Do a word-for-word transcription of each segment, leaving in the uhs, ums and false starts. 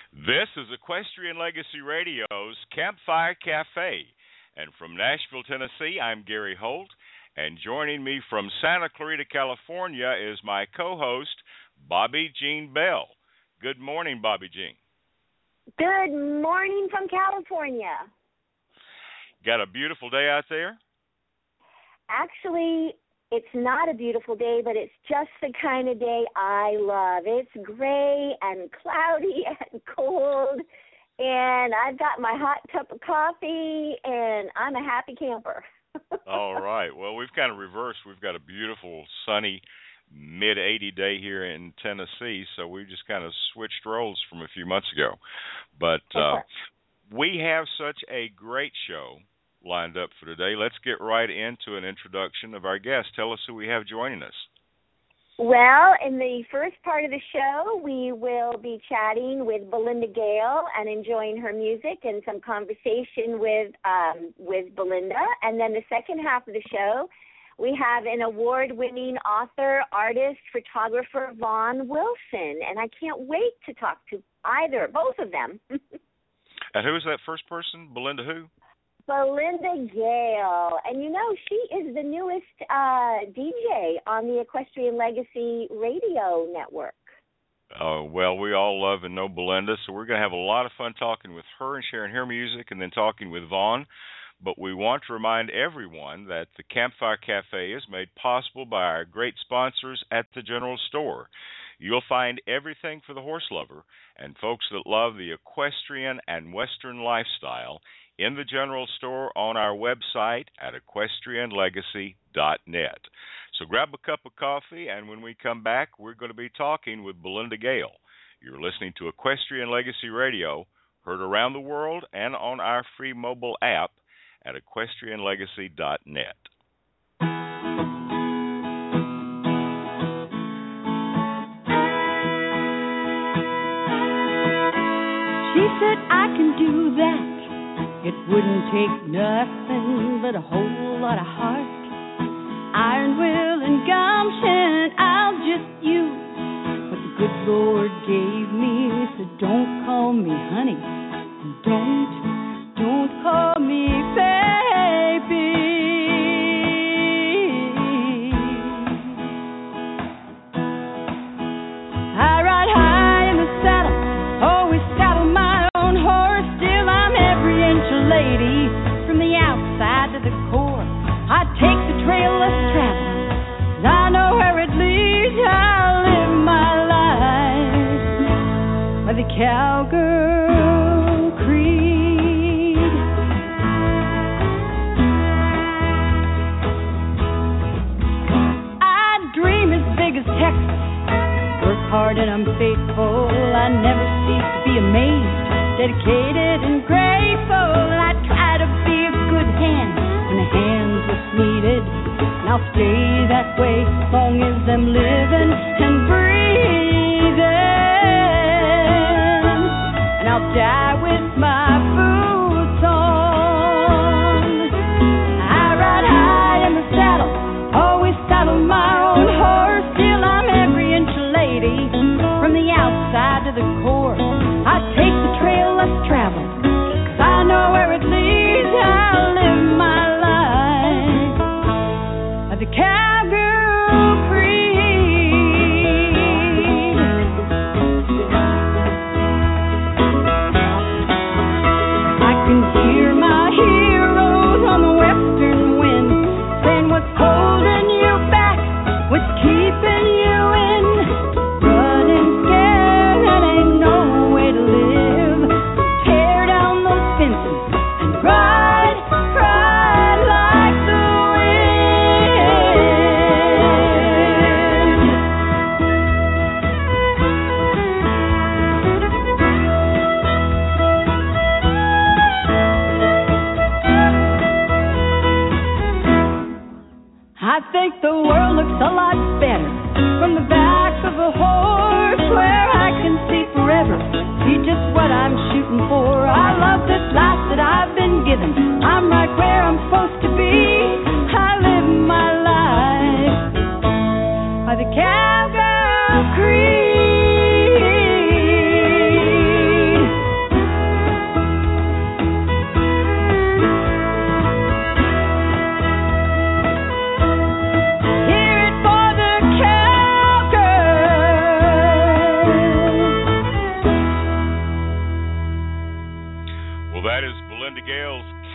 This is Equestrian Legacy Radio's Campfire Cafe. And from Nashville, Tennessee, I'm Gary Holt. And joining me from Santa Clarita, California is my co-host, Bobby Jean Bell. Good morning, Bobby Jean. Good morning from California. Got a beautiful day out there? Actually, it's not a beautiful day, but it's just the kind of day I love. It's gray and cloudy and cold, and I've got my hot cup of coffee, and I'm a happy camper. All right. Well, we've kind of reversed. We've got a beautiful, sunny, mid eighty day here in Tennessee, so we just kind of switched roles from a few months ago. But uh, we have such a great show lined up for today. Let's get right into an introduction of our guest. Tell us who we have joining us. Well, in the first part of the show, we will be chatting with Belinda Gale and enjoying her music and some conversation with um, with Belinda. And then the second half of the show, we have an award-winning author, artist, photographer, Vaughn Wilson. And I can't wait to talk to either, both of them. And who is that first person? Belinda who? Belinda Gale. And you know, she is the newest uh, D J on the Equestrian Legacy Radio Network. Uh, well, we all love and know Belinda, so we're going to have a lot of fun talking with her and sharing her music and then talking with Vaughn. But we want to remind everyone that the Campfire Cafe is made possible by our great sponsors at the General Store. You'll find everything for the horse lover and folks that love the equestrian and Western lifestyle in the General Store on our website at equestrian legacy dot net. So grab a cup of coffee, and when we come back, we're going to be talking with Belinda Gale. You're listening to Equestrian Legacy Radio, heard around the world and on our free mobile app at equestrian legacy dot net. She said, I can do that. It wouldn't take nothing but a whole lot of heart, iron will and gumption. I'll just use what the good Lord gave me. So don't call me honey, and don't, don't call me baby. I ride high in the saddle, always saddle my own horse. Still I'm every inch a lady, from the outside to the core. I take the trail less traveled, and I know where it leads. I live my life by the cowgirl creed. I dream as big as Texas, work hard and I'm faithful. I never cease to be amazed, dedicated and grateful. I try to be a good hand when a hand's what's needed, and I'll stay that way as long as I'm living and breathing. And I'll die with my boots on. I ride high in the saddle, always saddle my own horse. Still I'm every inch a lady, from the outside to the core. I take the trail less traveled, 'cause I know where it leads. I live my life by the cowgirl creed. I can hear my heroes on the western wind saying, what's holding you back, what's keeping you in, running scared, that ain't no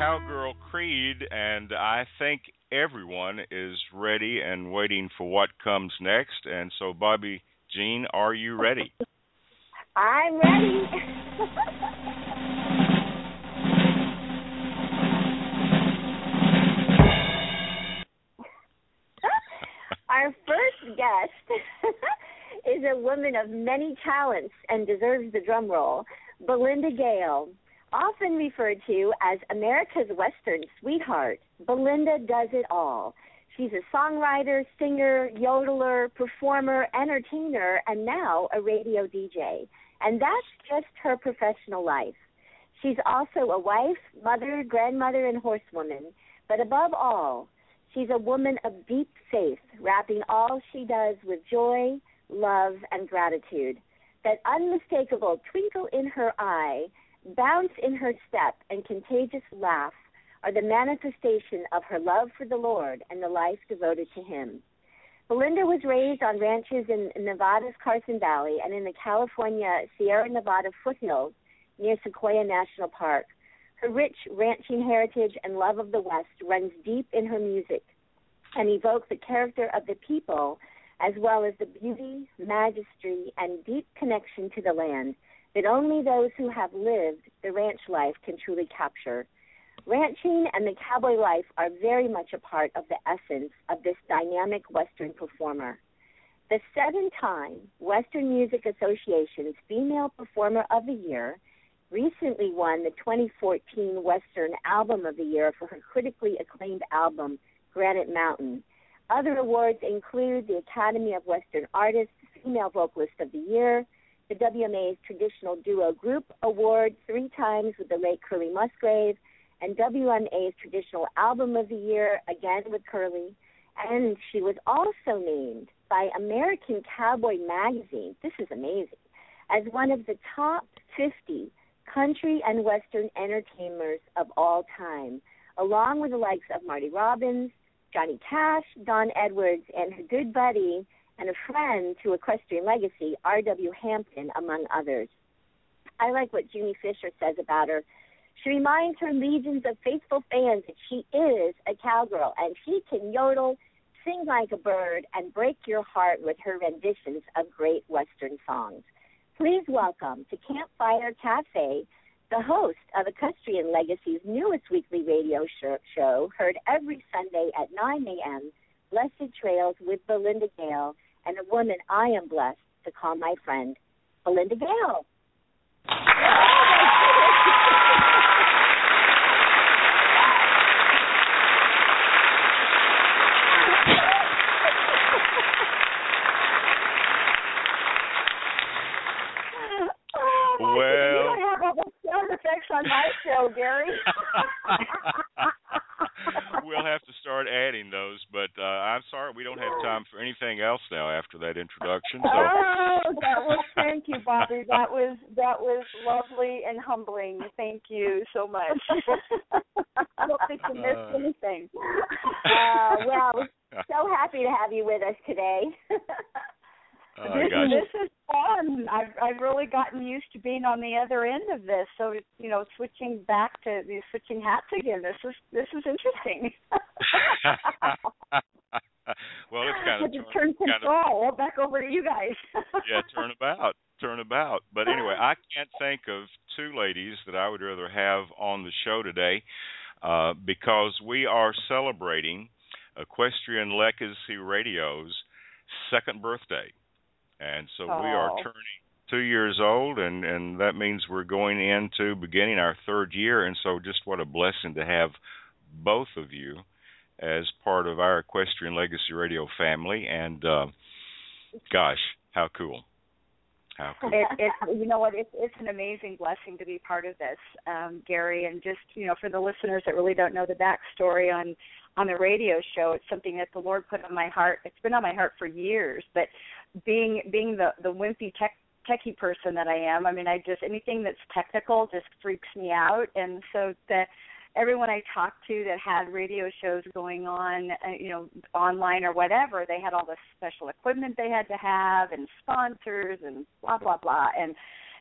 Cowgirl Creed, and I think everyone is ready and waiting for what comes next. And so, Bobby Jean, are you ready? I'm ready. Our first guest is a woman of many talents and deserves the drum roll, Belinda Gale. Often referred to as America's Western sweetheart, Belinda does it all. She's a songwriter, singer, yodeler, performer, entertainer, and now a radio D J. And that's just her professional life. She's also a wife, mother, grandmother, and horsewoman. But above all, she's a woman of deep faith, wrapping all she does with joy, love, and gratitude. That unmistakable twinkle in her eye, bounce in her step, and contagious laugh are the manifestation of her love for the Lord and the life devoted to Him. Belinda was raised on ranches in Nevada's Carson Valley and in the California Sierra Nevada foothills near Sequoia National Park. Her rich ranching heritage and love of the West runs deep in her music and evokes the character of the people as well as the beauty, majesty, and deep connection to the land that only those who have lived the ranch life can truly capture. Ranching and the cowboy life are very much a part of the essence of this dynamic Western performer. The seven-time Western Music Association's Female Performer of the Year recently won the twenty fourteen Western Album of the Year for her critically acclaimed album, Granite Mountain. Other awards include the Academy of Western Artists Female Vocalist of the Year, the W M A's Traditional Duo Group Award three times with the late Curly Musgrave, and W M A's Traditional Album of the Year, again with Curly. And she was also named by American Cowboy Magazine, this is amazing, as one of the top fifty country and Western entertainers of all time, along with the likes of Marty Robbins, Johnny Cash, Don Edwards, and her good buddy and a friend to Equestrian Legacy, R W Hampton, among others. I like what Junie Fisher says about her. She reminds her legions of faithful fans that she is a cowgirl, and she can yodel, sing like a bird, and break your heart with her renditions of great Western songs. Please welcome to Campfire Cafe the host of Equestrian Legacy's newest weekly radio show, heard every Sunday at nine a.m., Blessed Trails with Belinda Gale, and a woman I am blessed to call my friend, Belinda Gale. Well, you don't have all those sound effects on my show, Gary. We'll have to start adding those, but uh, I'm sorry we don't have time for anything else now after that introduction. So. Oh, that was thank you, Bobby. That was that was lovely and humbling. Thank you so much. I don't think you missed Uh, anything. Uh, well, we're so happy to have you with us today. Uh, this, gotcha. this is fun. I've I've really gotten used to being on the other end of this. So you know, switching back to the switching hats again. This is this is interesting. Well, it's kind of Just turn kind of, control back over to you guys. yeah, turn about, turn about. But anyway, I can't think of two ladies that I would rather have on the show today uh, because we are celebrating Equestrian Legacy Radio's second birthday. And so we are Oh. turning two years old, and, and that means we're going into beginning our third year. And so just what a blessing to have both of you as part of our Equestrian Legacy Radio family. And, uh, gosh, how cool. How cool. It, it, you know what? It's it's an amazing blessing to be part of this, um, Gary. And just you know, for the listeners that really don't know the backstory on on the radio show, it's something that the Lord put on my heart. It's been on my heart for years. But being being the the wimpy tech techie person that I am, I mean, I just anything that's technical just freaks me out. And so the everyone I talked to that had radio shows going on, uh, you know, online or whatever, they had all the special equipment they had to have and sponsors and blah, blah, blah. And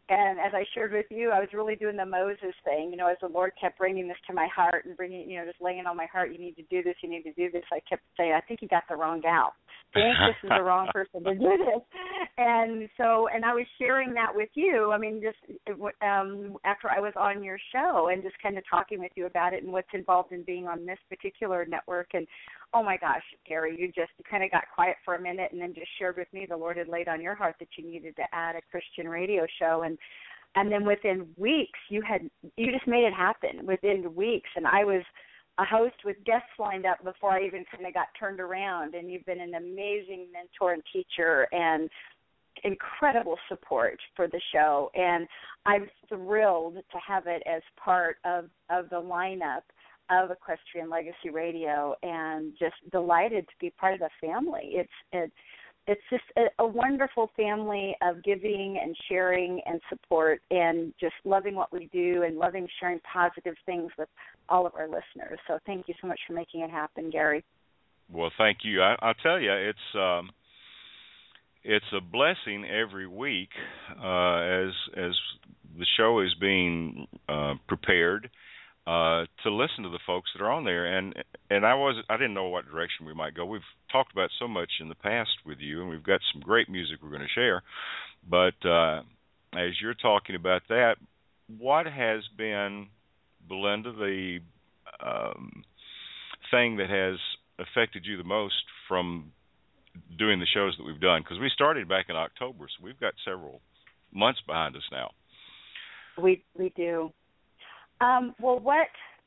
And as I shared with you, I was really doing the Moses thing. You know, as the Lord kept bringing this to my heart and bringing, you know, just laying it on my heart, you need to do this, you need to do this. I kept saying, I think you got the wrong gal. I think this is the wrong person to do this. And so, and I was sharing that with you. I mean, just um, after I was on your show and just kind of talking with you about it and what's involved in being on this particular network. And oh my gosh, Gary, you just kind of got quiet for a minute and then just shared with me the Lord had laid on your heart that you needed to add a Christian radio show. And and then within weeks, you had you just made it happen within weeks. And I was a host with guests lined up before I even kind of got turned around. And you've been an amazing mentor and teacher and incredible support for the show. And I'm thrilled to have it as part of, of the lineup of Equestrian Legacy Radio, and just delighted to be part of the family. It's it, it's just a, a wonderful family of giving and sharing and support, and just loving what we do and loving sharing positive things with all of our listeners. So thank you so much for making it happen, Gary. Well, thank you. I, I'll tell you, it's um, it's a blessing every week uh, as as the show is being uh, prepared. Uh, to listen to the folks that are on there, and and I was I didn't know what direction we might go. We've talked about so much in the past with you, and we've got some great music we're going to share. But uh, as you're talking about that, what has been, Belinda, the um, thing that has affected you the most from doing the shows that we've done? Because we started back in October, so we've got several months behind us now. We we do. Um, well, what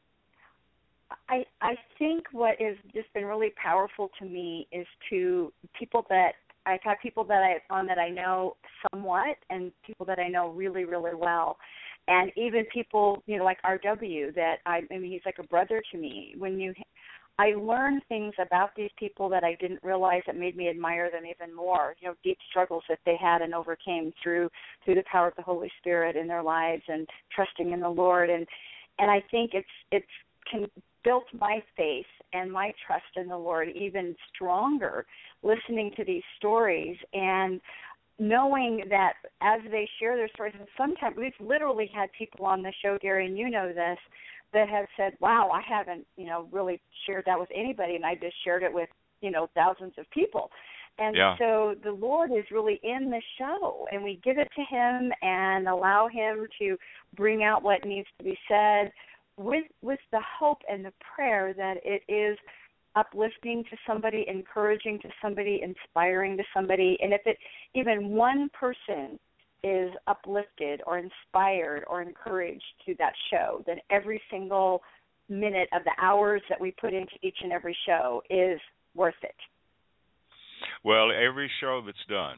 I I think what has just been really powerful to me is to people that I've had people that I on that I know somewhat, and people that I know really really well, and even people, you know, like R W that I, I mean he's like a brother to me. When you I learned things about these people that I didn't realize that made me admire them even more. You know, deep struggles that they had and overcame through through the power of the Holy Spirit in their lives and trusting in the Lord. And and I think it's it's can built my faith and my trust in the Lord even stronger listening to these stories and knowing that as they share their stories, and sometimes we've literally had people on the show, Gary, and you know this, that have said, wow, I haven't, you know, really shared that with anybody, and I just shared it with, you know, thousands of people. And yeah. so the Lord is really in the show, and we give it to him and allow him to bring out what needs to be said with with the hope and the prayer that it is uplifting to somebody, encouraging to somebody, inspiring to somebody. And if it even one person is uplifted or inspired or encouraged to that show, then every single minute of the hours that we put into each and every show is worth it. Well, every show that's done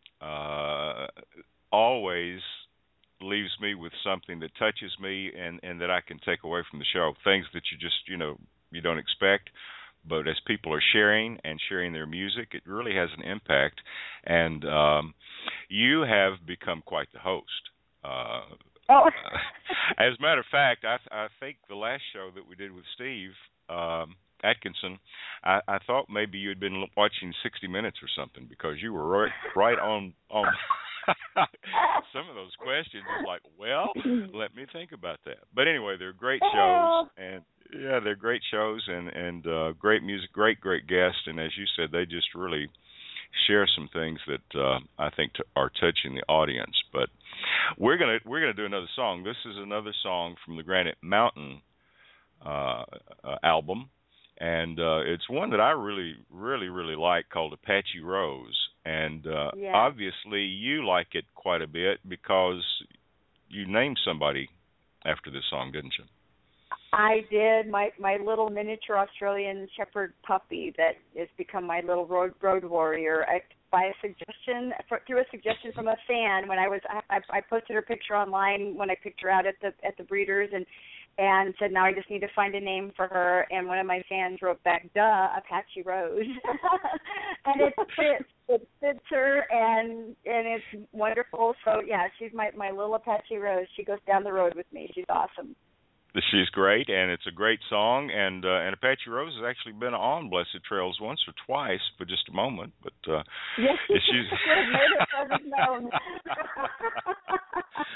uh, always leaves me with something that touches me and, and that I can take away from the show, things that you just, you know, you don't expect. But as people are sharing and sharing their music, it really has an impact. And um, you have become quite the host. Uh, oh. As a matter of fact, I, I think the last show that we did with Steve um, Atkinson, I, I thought maybe you had been watching sixty minutes or something, because you were right, right on on some of those questions. It's like, well, let me think about that. But anyway, they're great shows, and yeah, they're great shows and and uh, great music, great great guests, and as you said, they just really share some things that uh, I think t- are touching the audience. But we're gonna we're gonna do another song. This is another song from the Granite Mountain uh, uh, album, and uh, it's one that I really really really like, called Apache Rose. And uh, yeah. obviously you like it quite a bit because you named somebody after this song, didn't you? I did. My my little miniature Australian Shepherd puppy that has become my little road road warrior. I, by a suggestion, through a suggestion from a fan, when I was I, I posted her picture online when I picked her out at the at the breeders, and and said, now I just need to find a name for her. And one of my fans wrote back, duh, Apache Rose. And it fits. It fits her, and and it's wonderful. So, yeah, she's my, my little Apache Rose. She goes down the road with me. She's awesome. She's great, and it's a great song. And uh, and Apache Rose has actually been on Blessed Trails once or twice for just a moment. But uh, yes, she's made it known.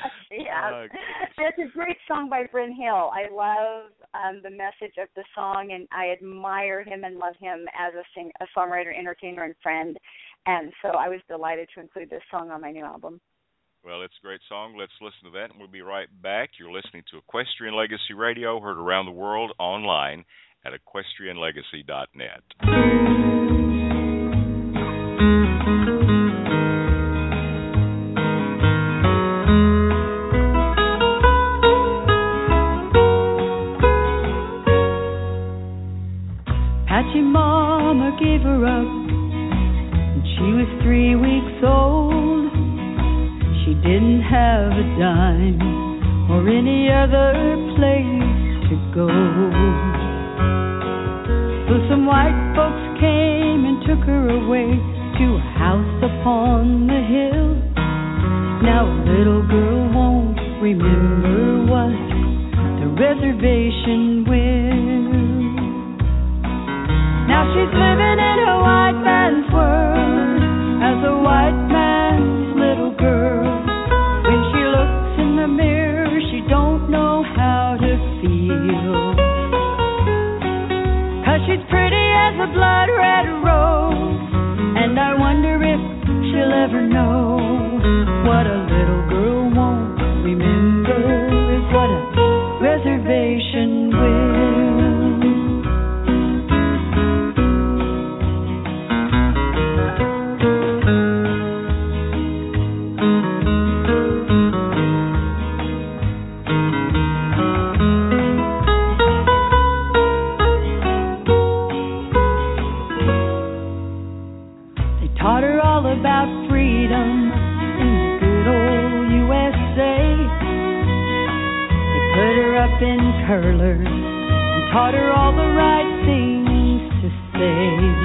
yeah. That's a great song by Bryn Hill. I love um, the message of the song, and I admire him and love him as a sing, a songwriter, entertainer, and friend. And so I was delighted to include this song on my new album. Well, it's a great song. Let's listen to that, and we'll be right back. You're listening to Equestrian Legacy Radio, heard around the world online at equestrian legacy dot net. Patchy Mama gave her up when she was three weeks old. She didn't have a dime or any other place to go. So some white folks came and took her away to a house upon the hill. Now a little girl won't remember what the reservation will. Now she's living in a white man's world as a white man's little girl. When she looks in the mirror, she don't know how to feel. 'Cause she's pretty as a blood red rose, and I wonder if she'll ever know what a little girl won't remember is what a reservation will. Curlers and taught her all the right things to say.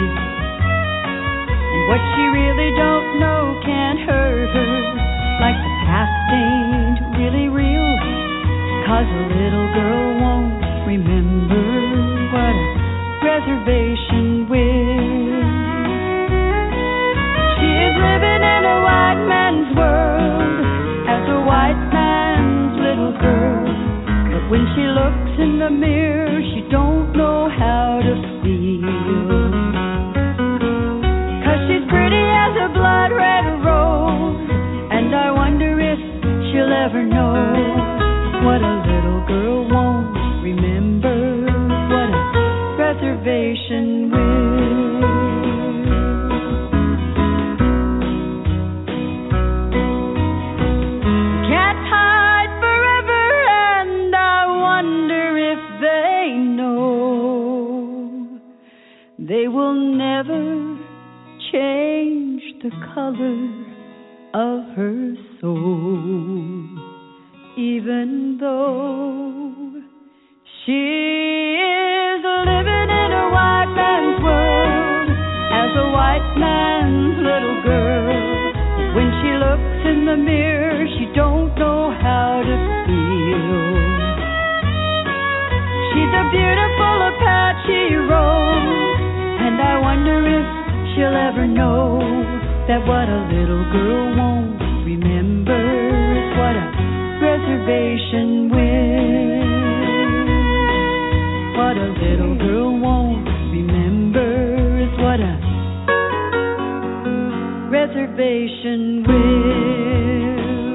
And what she really don't know can't hurt her, like the past ain't really real, 'cause a little girl won't remember what a reservation will. She is living in a white man's world as a white man's little girl. When she looks in the mirror, she don't know how to feel. 'Cause she's pretty as a blood red rose, and I wonder if she'll ever know what a little girl won't remember, what a reservation will. They will never change the color of her soul, even though she is living in a white man's world as a white man's little girl. When she looks in the mirror, she don't know how to feel. She's a beautiful Apache rose, and I wonder if she'll ever know that what a little girl won't remember is what a reservation will. What a little girl won't remember is what a reservation will.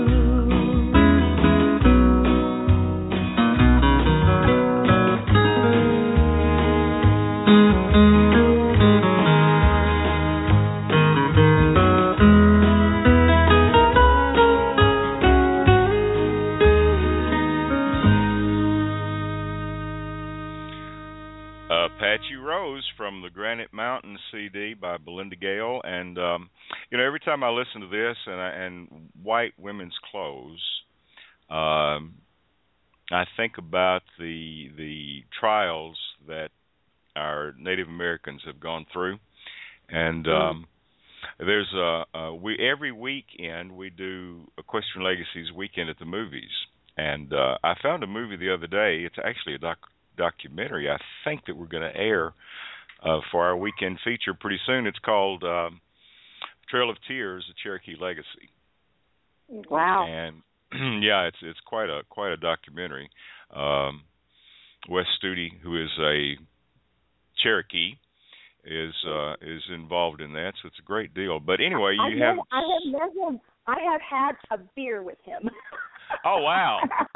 From the Granite Mountain C D by Belinda Gale, and um, you know, every time I listen to this and, I, and white women's clothes, um, I think about the the trials that our Native Americans have gone through, and um, there's a, a we every weekend we do Equestrian Legacies Weekend at the Movies, and uh, I found a movie the other day. It's actually a doc. documentary I think that we're going to air uh, for our weekend feature pretty soon. It's called um, Trail of Tears, A Cherokee Legacy. Wow. And yeah, it's it's quite a quite a documentary. Um, Wes Studi, who is a Cherokee, is uh, is involved in that, so it's a great deal. But anyway, I you have. I have never. I have had a beer with him. Oh wow!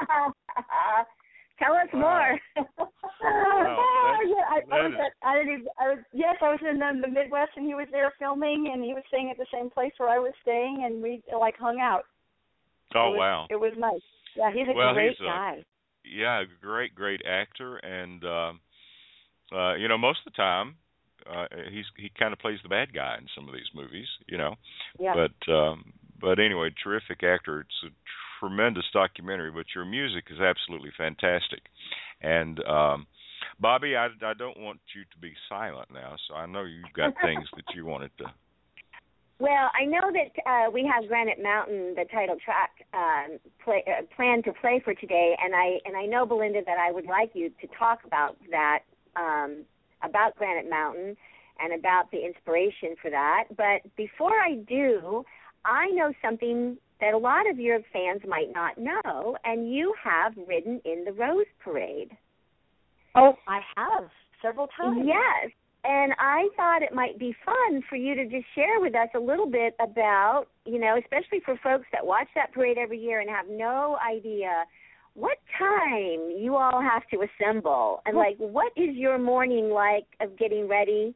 Tell us wow. more. Well, yeah, I, I was that, at, I didn't even, I was, yes, I was in the, the Midwest, and he was there filming, and he was staying at the same place where I was staying, and we like hung out. oh it was, wow! It was nice. Yeah, he's a well, great he's guy. A, yeah, a great, great actor, and uh, uh, you know, most of the time, uh, he's he kind of plays the bad guy in some of these movies, you know. Yeah. But um, but anyway, terrific actor. It's a tremendous documentary, but your music is absolutely fantastic. And um, Bobby, I, I don't want you to be silent now, so I know you've got things that you wanted to. Well, I know that uh, we have Granite Mountain, the title track, um, play, uh, planned to play for today, and I and I know, Belinda, that I would like you to talk about that, um, about Granite Mountain, and about the inspiration for that. But before I do, I know something that a lot of your fans might not know, and you have ridden in the Rose Parade. Oh, I have several times. Yes, and I thought it might be fun for you to just share with us a little bit about, you know, especially for folks that watch that parade every year and have no idea what time you all have to assemble, and like what is your morning like of getting ready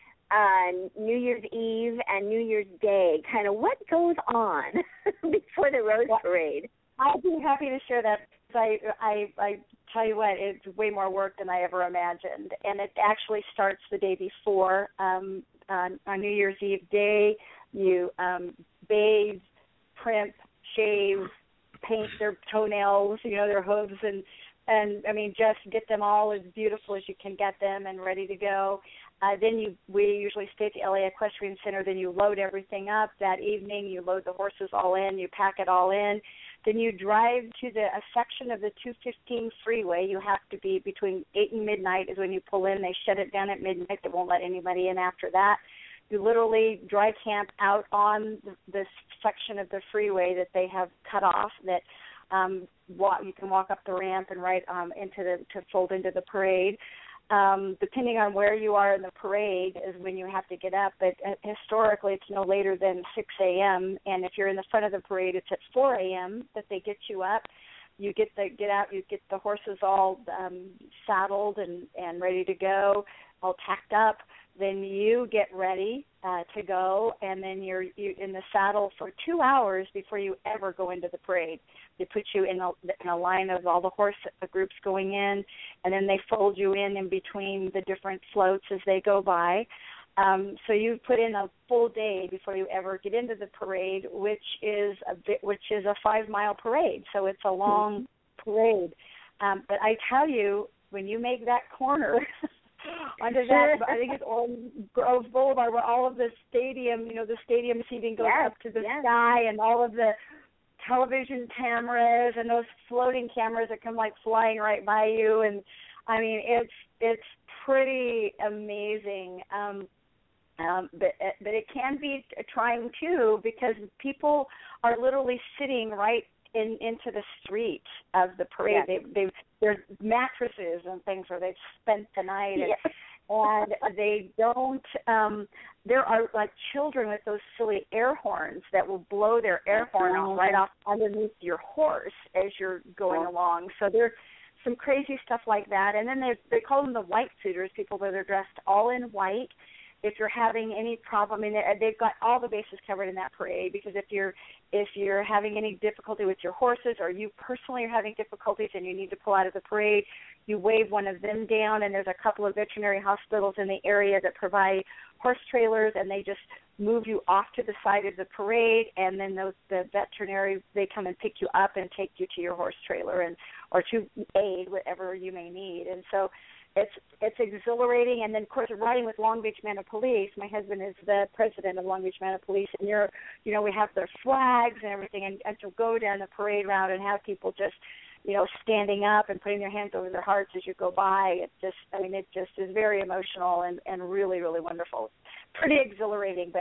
on New Year's Eve and New Year's Day? Kind of what goes on before the Rose well, Parade? I'd be happy to share that. I, I, I tell you what, it's way more work than I ever imagined, and it actually starts the day before. Um, on, on New Year's Eve day, you um, bathe, primp, shave, paint their toenails, you know, their hooves, and and I mean, just get them all as beautiful as you can get them and ready to go. Uh, then you, we usually stay at the L A Equestrian Center. Then you load everything up that evening. You load the horses all in. You pack it all in. Then you drive to the a section of the two fifteen freeway. You have to be between eight and midnight is when you pull in. They shut it down at midnight. They won't let anybody in after that. You literally dry camp out on this section of the freeway that they have cut off. That um, walk, you can walk up the ramp and right um, into the to fold into the parade. Um, depending on where you are in the parade is when you have to get up, but uh, historically it's no later than six a.m. and if you're in the front of the parade, it's at four a.m. that they get you up. You get the get out, you get the horses all um, saddled and, and ready to go, all tacked up. Then you get ready uh, to go, and then you're you in the saddle for two hours before you ever go into the parade. They put you in a, in a line of all the horse groups going in, and then they fold you in in between the different floats as they go by. Um, so you put in a full day before you ever get into the parade, which is a bit, which is a five mile parade. So it's a long mm-hmm. parade. Um, but I tell you, when you make that corner onto that, I think it's Orange Grove Boulevard, where all of the stadium, you know, the stadium seating goes yes, up to the yes. sky, and all of the television cameras and those floating cameras that come like flying right by you, and I mean it's it's pretty amazing. Um, um, but but it can be trying too, because people are literally sitting right in into the street of the parade. Yes. They they there's mattresses and things where they've spent the night. And, yes. and they don't, um, there are like children with those silly air horns that will blow their air horn off right off underneath your horse as you're going yeah. along. So there's some crazy stuff like that. And then they call them the white suiters, people that are dressed all in white. If you're having any problem, I mean, they've got all the bases covered in that parade, because if you're if you're having any difficulty with your horses, or you personally are having difficulties and you need to pull out of the parade, you wave one of them down, and there's a couple of veterinary hospitals in the area that provide horse trailers, and they just move you off to the side of the parade, and then those the veterinary, they come and pick you up and take you to your horse trailer and or to aid whatever you may need. And so It's it's exhilarating, and then of course riding with Long Beach Mounted Police. My husband is the president of Long Beach Mounted Police, and you're, you know, we have their flags and everything, and, and to go down the parade route and have people just, you know, standing up and putting their hands over their hearts as you go by. It just, I mean, it just is very emotional and, and really, really wonderful. Pretty exhilarating, but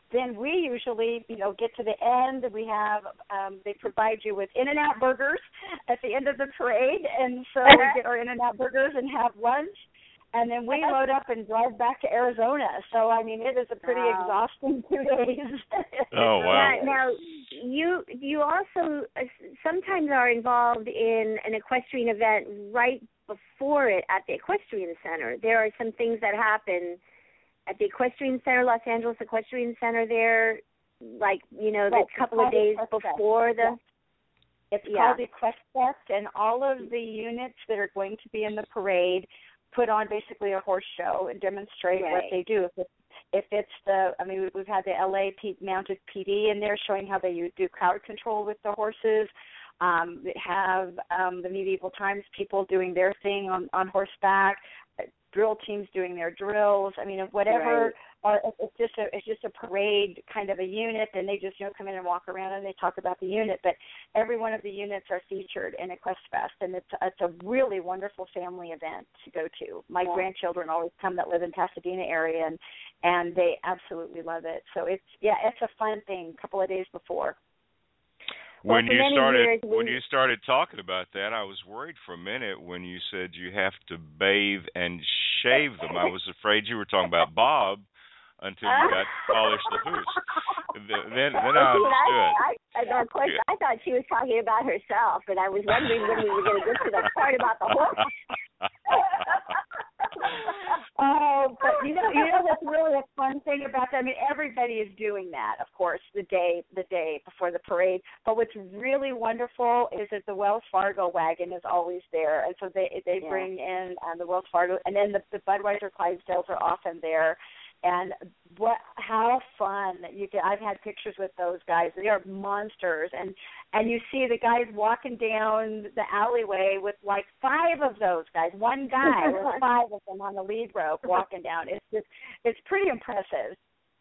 then we usually, you know, get to the end. We have, um, they provide you with In-N-Out burgers at the end of the parade, and so we get our In-N-Out burgers and have lunch, and then we load up and drive back to Arizona. So, I mean, it is a pretty wow. exhausting two days. Oh, wow. Yeah, now, you you also uh, sometimes are involved in an equestrian event right before it at the Equestrian Center. There are some things that happen at the Equestrian Center, Los Angeles Equestrian Center there, like, you know, right. the couple of days before the... It's yeah. called Equest Fest, and all of the units that are going to be in the parade put on basically a horse show and demonstrate right. what they do. If it's, if it's the, I mean, we've had the L A P, mounted P D in there showing how they do crowd control with the horses. Um, they have um, the medieval times people doing their thing on, on horseback, drill teams doing their drills. I mean, whatever. Right. Or it's just a it's just a parade kind of a unit, and they just you know come in and walk around and they talk about the unit. But every one of the units are featured in Equest Fest, and it's it's a really wonderful family event to go to. My yeah. grandchildren always come that live in Pasadena area, and and they absolutely love it. So it's yeah, it's a fun thing. A couple of days before. When well, you started years, we... when you started talking about that, I was worried for a minute when you said you have to bathe and shave them. I was afraid you were talking about Bob until you got to polish the hooves. Then, then I understood. I, I, I, of course, I thought she was talking about herself, and I was wondering when we were going to get to the part about the horse. Oh, but you know, you know what's really a fun thing about that? I mean, everybody is doing that, of course, the day the day before the parade. But what's really wonderful is that the Wells Fargo wagon is always there, and so they they yeah. bring in um, the Wells Fargo, and then the, the Budweiser Clydesdales are often there. And what? How fun you can! I've had pictures with those guys. They are monsters, and and you see the guys walking down the alleyway with like five of those guys. One guy with five of them on the lead rope walking down. It's just it's pretty impressive.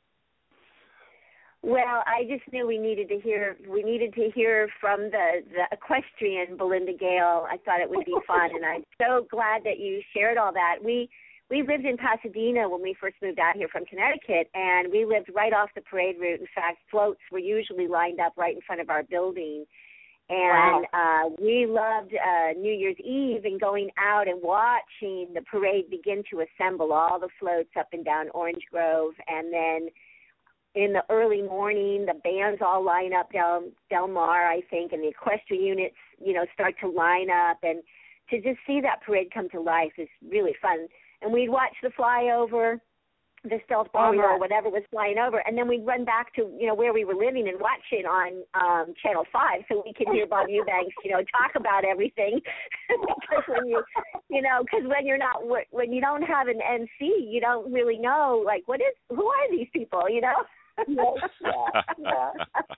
Well, I just knew we needed to hear we needed to hear from the, the equestrian Belinda Gale. I thought it would be fun, and I'm so glad that you shared all that. We. We lived in Pasadena when we first moved out here from Connecticut, and we lived right off the parade route. In fact, floats were usually lined up right in front of our building. And wow. uh, we loved uh, New Year's Eve and going out and watching the parade begin to assemble all the floats up and down Orange Grove. And then in the early morning, the bands all line up down Del Mar, I think, and the equestrian units, you know, start to line up. And to just see that parade come to life is really fun. And we'd watch the flyover, the stealth bomber oh, yeah. or whatever was flying over, and then we'd run back to, you know, where we were living and watch it on um, Channel five so we could hear Bob Eubanks, you know, talk about everything. Because when you, you know, because when you're not, when you don't have an M C, you don't really know, like, what is, who are these people, you know? Yes, yeah, yeah.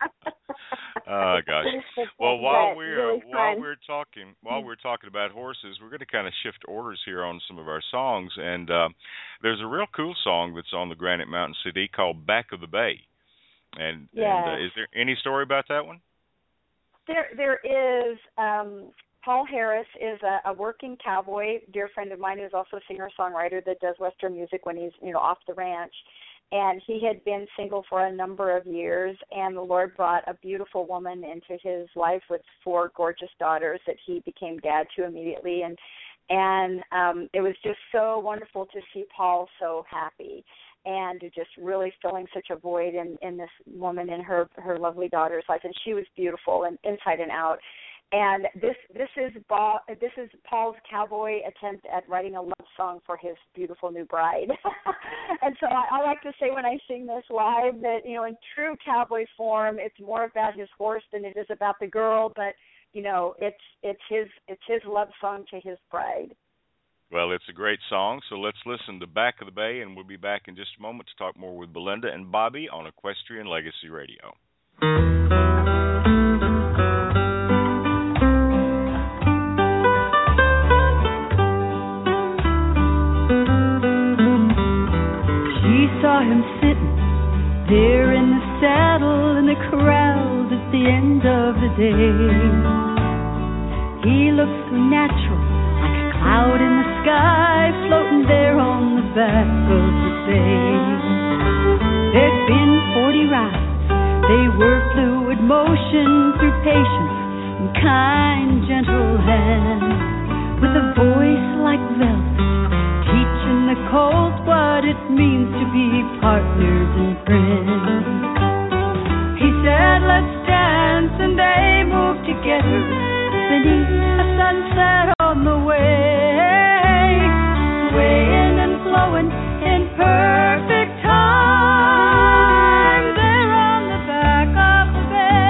Oh gosh. Well, while we're really while we're talking while we're talking about horses, we're going to kind of shift orders here on some of our songs, and uh, there's a real cool song that's on the Granite Mountain C D called "Back of the Bay." And, yes. and uh, is there any story about that one? There, there is. Um, Paul Harris is a, a working cowboy, dear friend of mine, who's also a singer-songwriter that does Western music when he's, you know, off the ranch. And he had been single for a number of years, and the Lord brought a beautiful woman into his life with four gorgeous daughters that he became dad to immediately. And and um, it was just so wonderful to see Paul so happy and just really filling such a void in, in this woman and her, her lovely daughter's life. And she was beautiful and inside and out. And this this is Bob, this is Paul's cowboy attempt at writing a love song for his beautiful new bride. And so I, I like to say when I sing this live that, you know, in true cowboy form, it's more about his horse than it is about the girl. But, you know, it's it's his it's his love song to his bride. Well, it's a great song. So let's listen to "Back of the Bay," and we'll be back in just a moment to talk more with Belinda and Bobby on Equestrian Legacy Radio. Saw him sitting there in the saddle in the corral at the end of the day. He looked so natural, like a cloud in the sky, floating there on the back of the bay. There'd been forty They were fluid motion through patience and kind, gentle hands, with a voice like velvet, teaching the cold what it means to be partners and friends. He said, let's dance, and they moved together beneath a sunset on the way, swaying and flowing in perfect time. They're on the back of the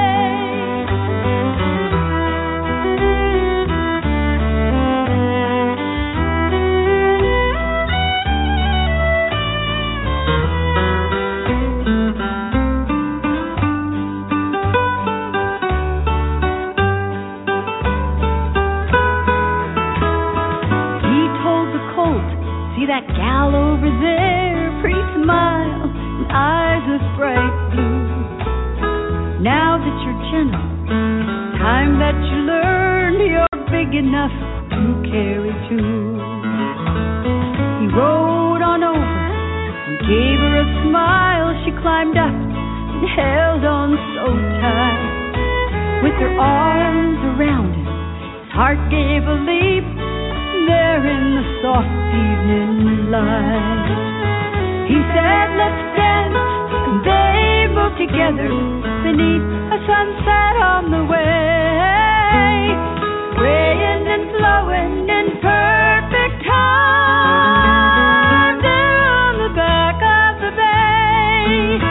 that gal over there, pretty smile and eyes of bright blue. Now that you're gentle, time that you learn you're big enough to carry two. He rode on over and gave her a smile. She climbed up and held on so tight. With her arms around him, his heart gave a leap. There in the soft evening light, he said, let's dance, and they moved together beneath a sunset on the way, swaying and flowing in perfect time. They're on the back of the bay.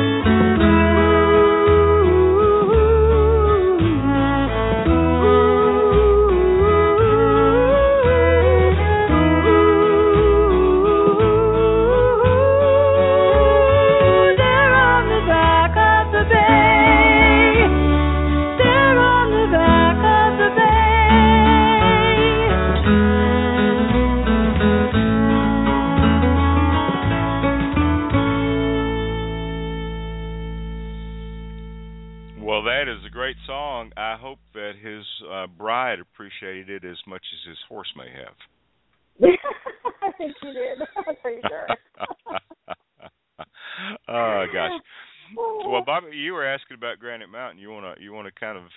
Song. I hope that his uh, bride appreciated it as much as his horse may have. I think he did. I'm pretty sure. Oh gosh. Well, Bobby, you were asking about Granite Mountain. You wanna you wanna kind of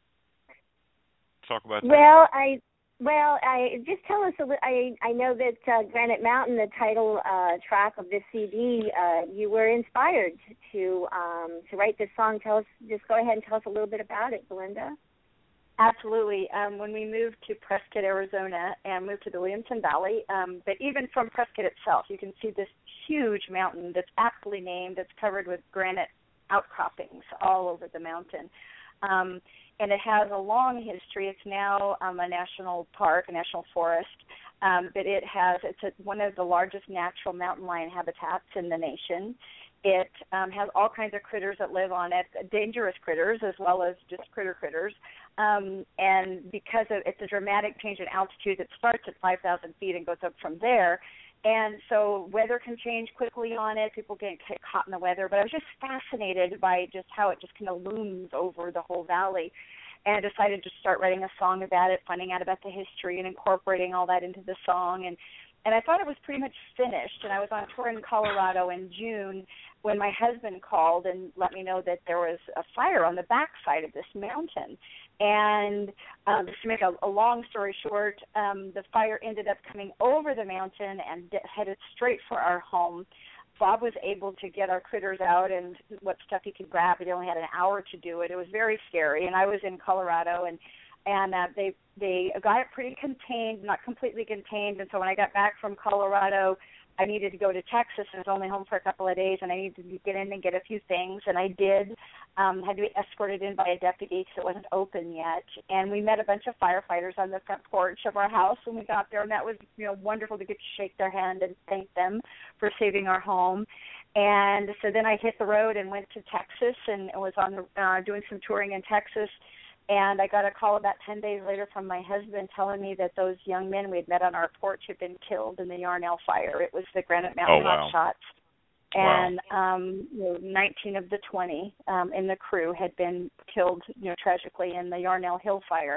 talk about that? Well, I well I just tell us a li- I I know that uh, Granite Mountain, the title uh, track of this C D, uh, you were inspired to um, to write this song. Tell us, just go ahead and tell us a little bit about it, Belinda. Absolutely. Um, when we moved to Prescott, Arizona, and moved to the Williamson Valley, um, but even from Prescott itself, you can see this huge mountain that's aptly named. It's covered with granite outcroppings all over the mountain. Um, and it has a long history. It's now um, a national park, a national forest, um, but it has, it's a, one of the largest natural mountain lion habitats in the nation. It um, has all kinds of critters that live on it, dangerous critters as well as just critter critters. Um, and because of, it's a dramatic change in altitude that starts at five thousand feet and goes up from there. And so weather can change quickly on it. People get caught in the weather. But I was just fascinated by just how it just kind of looms over the whole valley. And I decided to start writing a song about it, finding out about the history and incorporating all that into the song. And, and I thought it was pretty much finished. And I was on tour in Colorado in June when my husband called and let me know that there was a fire on the backside of this mountain. And um, just to make a, a long story short, um, the fire ended up coming over the mountain and de- headed straight for our home. Bob was able to get our critters out and what stuff he could grab. He only had an hour to do it. It was very scary. And I was in Colorado, and and uh, they they got it pretty contained, not completely contained. And so when I got back from Colorado, I needed to go to Texas, and I was only home for a couple of days, and I needed to get in and get a few things, and I did. Um, had to be escorted in by a deputy because it wasn't open yet, and we met a bunch of firefighters on the front porch of our house when we got there, and that was, you know, wonderful to get to shake their hand and thank them for saving our home. And so then I hit the road and went to Texas, and was on the, uh, doing some touring in Texas. And I got a call about ten days later from my husband telling me that those young men we had met on our porch had been killed in the Yarnell fire. It was the Granite Mountain oh, wow. Hotshots. Wow. And um, you know, nineteen of the twenty um, in the crew had been killed, you know, tragically in the Yarnell Hill fire.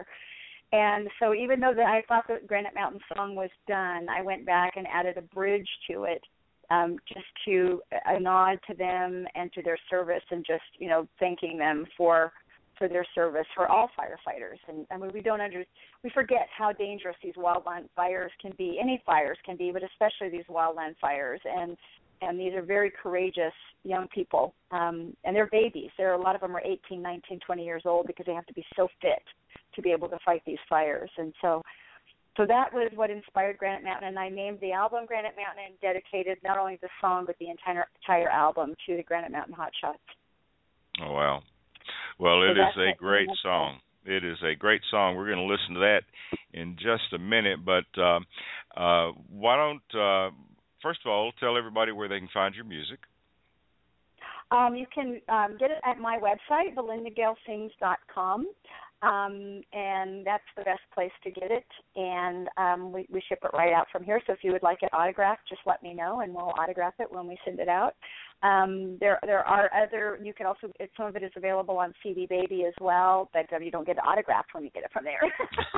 And so even though the, I thought the Granite Mountain song was done, I went back and added a bridge to it um, just to a nod to them and to their service, and just, you know, thanking them for for their service, for all firefighters. And I mean, we don't under, we forget how dangerous these wildland fires can be. Any fires can be, but especially these wildland fires. And and these are very courageous young people, um, and they're babies. There are a lot of them are eighteen, nineteen, twenty years old, because they have to be so fit to be able to fight these fires. And so, so that was what inspired Granite Mountain, and I named the album Granite Mountain and dedicated not only the song but the entire entire album to the Granite Mountain Hot Shots. Oh wow! Well, it so is a great song. It is a great song. We're going to listen to that in just a minute, but uh, uh, why don't uh, first of all, tell everybody where they can find your music. Um, you can um, get it at my website, belinda gale sings dot com, um, and that's the best place to get it. And um, we, we ship it right out from here. So if you would like it autographed, just let me know, and we'll autograph it when we send it out. Um, there there are other, you can also, it, some of it is available on C D Baby as well, but um, you don't get it autographed when you get it from there.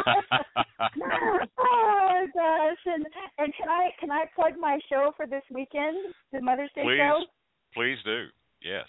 Oh gosh! And and can I can I plug my show for this weekend, the Mother's Day please, show? Please do. Yes.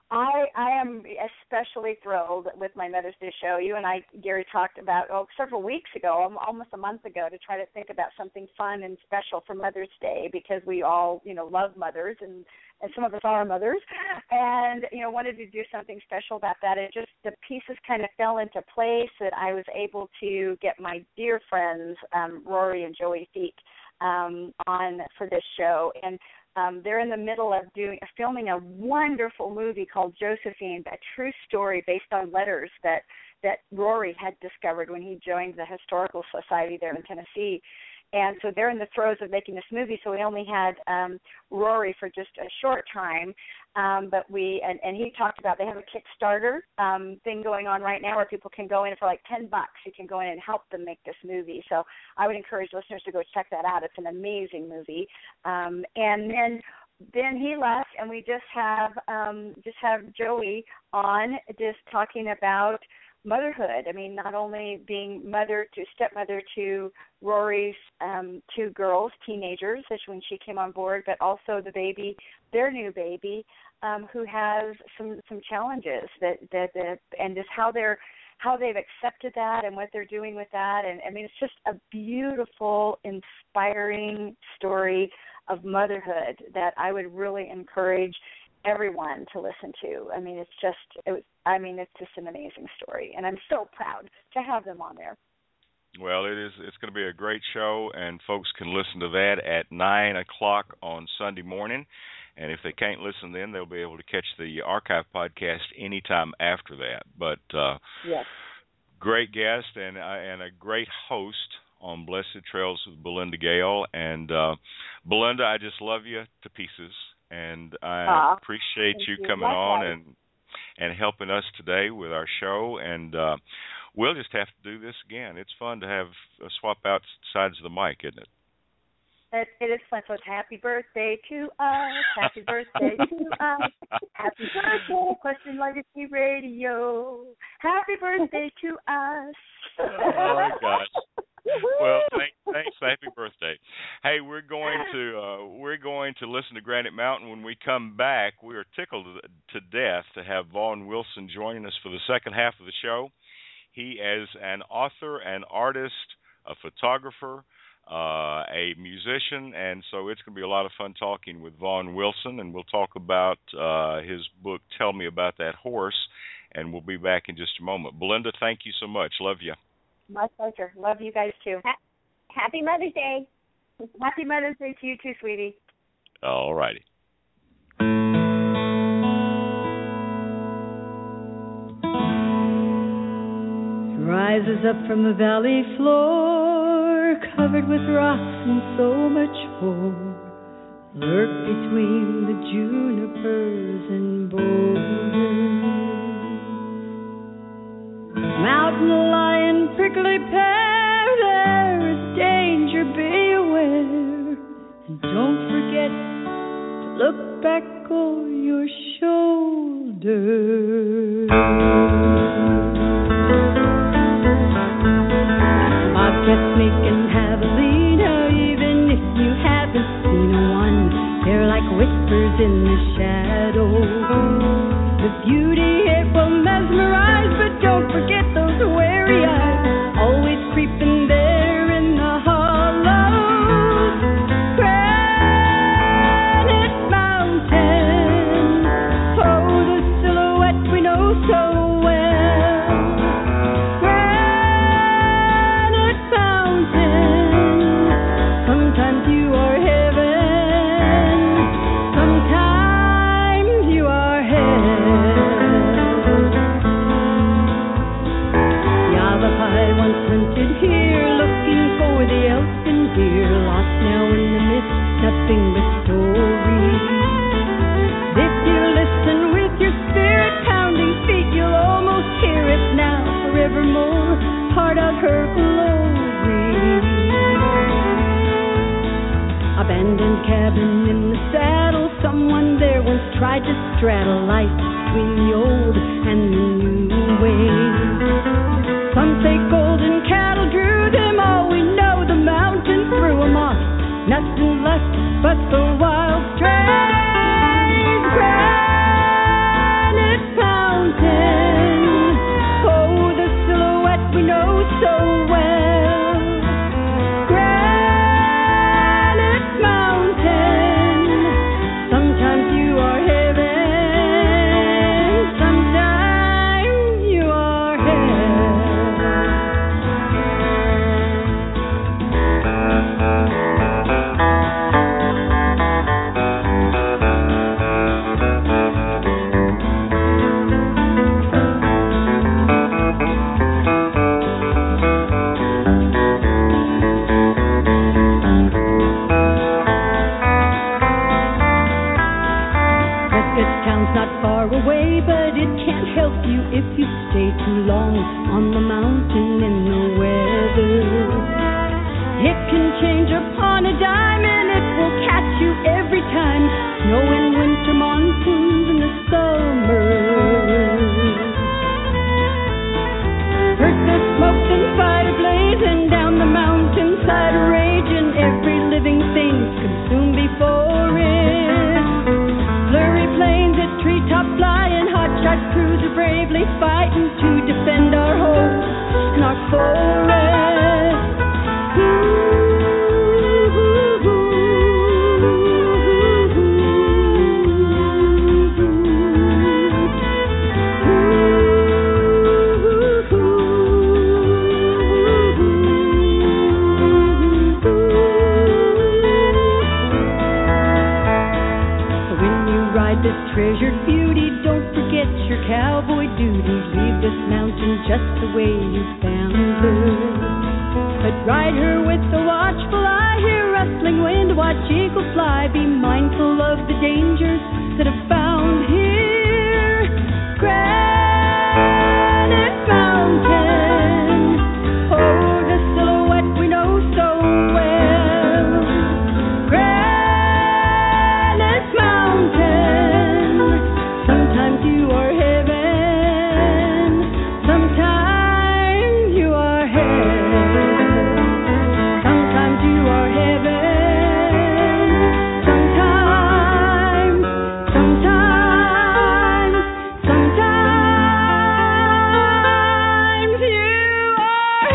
I I am especially thrilled with my Mother's Day show. You and I, Gary, talked about oh several weeks ago, almost a month ago, to try to think about something fun and special for Mother's Day, because we all, you know, love mothers, and, and some of us are mothers, and, you know, wanted to do something special about that. It just, the pieces kind of fell into place that I was able to get my dear friends, um, Rory and Joey Feek, um, on for this show. And Um, they're in the middle of doing filming a wonderful movie called Josephine, a true story based on letters that, that Rory had discovered when he joined the Historical Society there in Tennessee. And so they're in the throes of making this movie, so we only had um, Rory for just a short time. Um, but we and, and he talked about they have a Kickstarter um, thing going on right now where people can go in for like ten bucks. You can go in and help them make this movie. So I would encourage listeners to go check that out. It's an amazing movie. Um, and then then he left, and we just have um, just have Joey on, just talking about motherhood. I mean, not only being mother to stepmother to Rory's um, two girls, teenagers, when she came on board, but also the baby, their new baby, um, who has some some challenges that that, that and just how they're how they've accepted that and what they're doing with that. And I mean, it's just a beautiful, inspiring story of motherhood that I would really encourage everyone to listen to. I mean, it's just, it was, I mean, it's just an amazing story, and I'm so proud to have them on there. Well, it is. It's going to be a great show, and folks can listen to that at nine o'clock on Sunday morning. And if they can't listen then, they'll be able to catch the archive podcast anytime after that. But uh, yes, great guest and uh, and a great host on Blessed Trails with Belinda Gale. And uh, Belinda, I just love you to pieces. And I uh, appreciate you coming you. on and and helping us today with our show. And uh, we'll just have to do this again. It's fun to have uh, swap out sides of the mic, isn't it? It, it is fun. So it's happy birthday to us. Happy birthday to us. Happy birthday, Question Legacy Radio. Happy birthday to us. Oh, my gosh. Well, thanks, thanks. Happy birthday. Hey, we're going to uh, we're going to listen to Granite Mountain. When we come back, we are tickled to death to have Vaughn Wilson joining us for the second half of the show. He is an author, an artist, a photographer, uh, a musician, and so it's going to be a lot of fun talking with Vaughn Wilson, and we'll talk about uh, his book, Tell Me About That Horse, and we'll be back in just a moment. Belinda, thank you so much. Love you. My pleasure. Love you guys, too. Happy Mother's Day. Happy Mother's Day to you, too, sweetie. All righty. Rises up from the valley floor, covered with rocks and so much more, lurk between the junipers and boulders. Mountain lion, prickly pear, there is danger, be aware, and don't forget to look back over your shoulder. Bobcat, snake, and javelina, even if you haven't seen one, they're like in the shadows. The beauty, it will mesmerize, but don't forget those wary eyes, always creeping there in the hollows. Granite Mountain, oh, the silhouette we know so well. Granite Mountain, sometimes you are heaven, sometimes you are hell. Yavapai once hunted here, looking for the elk and deer, lost now in the mist, nothing but stories. If you listen with your spirit pounding feet, you'll almost hear it now, forevermore, part of her glory. Abandoned cabin in the saddle, someone there once tried to straddle life between the old and the new ways. Some say golden cattle drew them, all we know the mountain threw 'em off, nothing left but the wild strays. Granite Mountain, oh, the silhouette we know so well. Granite Mountain, sometimes you are heaven, sometimes you are hell. Prescott town's not far away, but it can't help you if you stay too long on the mountain in the weather. It can change upon a dime, and it will catch you every time. Snow in winter, monsoons in the summer. Heard the smoke and fire blazing down the mountainside, raging, every living thing consumed before it. Blurry plains at treetop flying, hotshot cruiser bravely fighting to defend our home and our forest. When you ride this treasured beauty, don't forget your cowboy duties. Leave this mountain just the way you found her. But ride her with the watchful eye, hear rustling wind, watch eagle fly. Be mindful of the dangers that are found here. Granite Mountain, oh, the silhouette we know so well. Granite Mountain, sometimes you are heaven, sometimes you are hell. Sometimes you are heaven, sometimes, sometimes, sometimes you are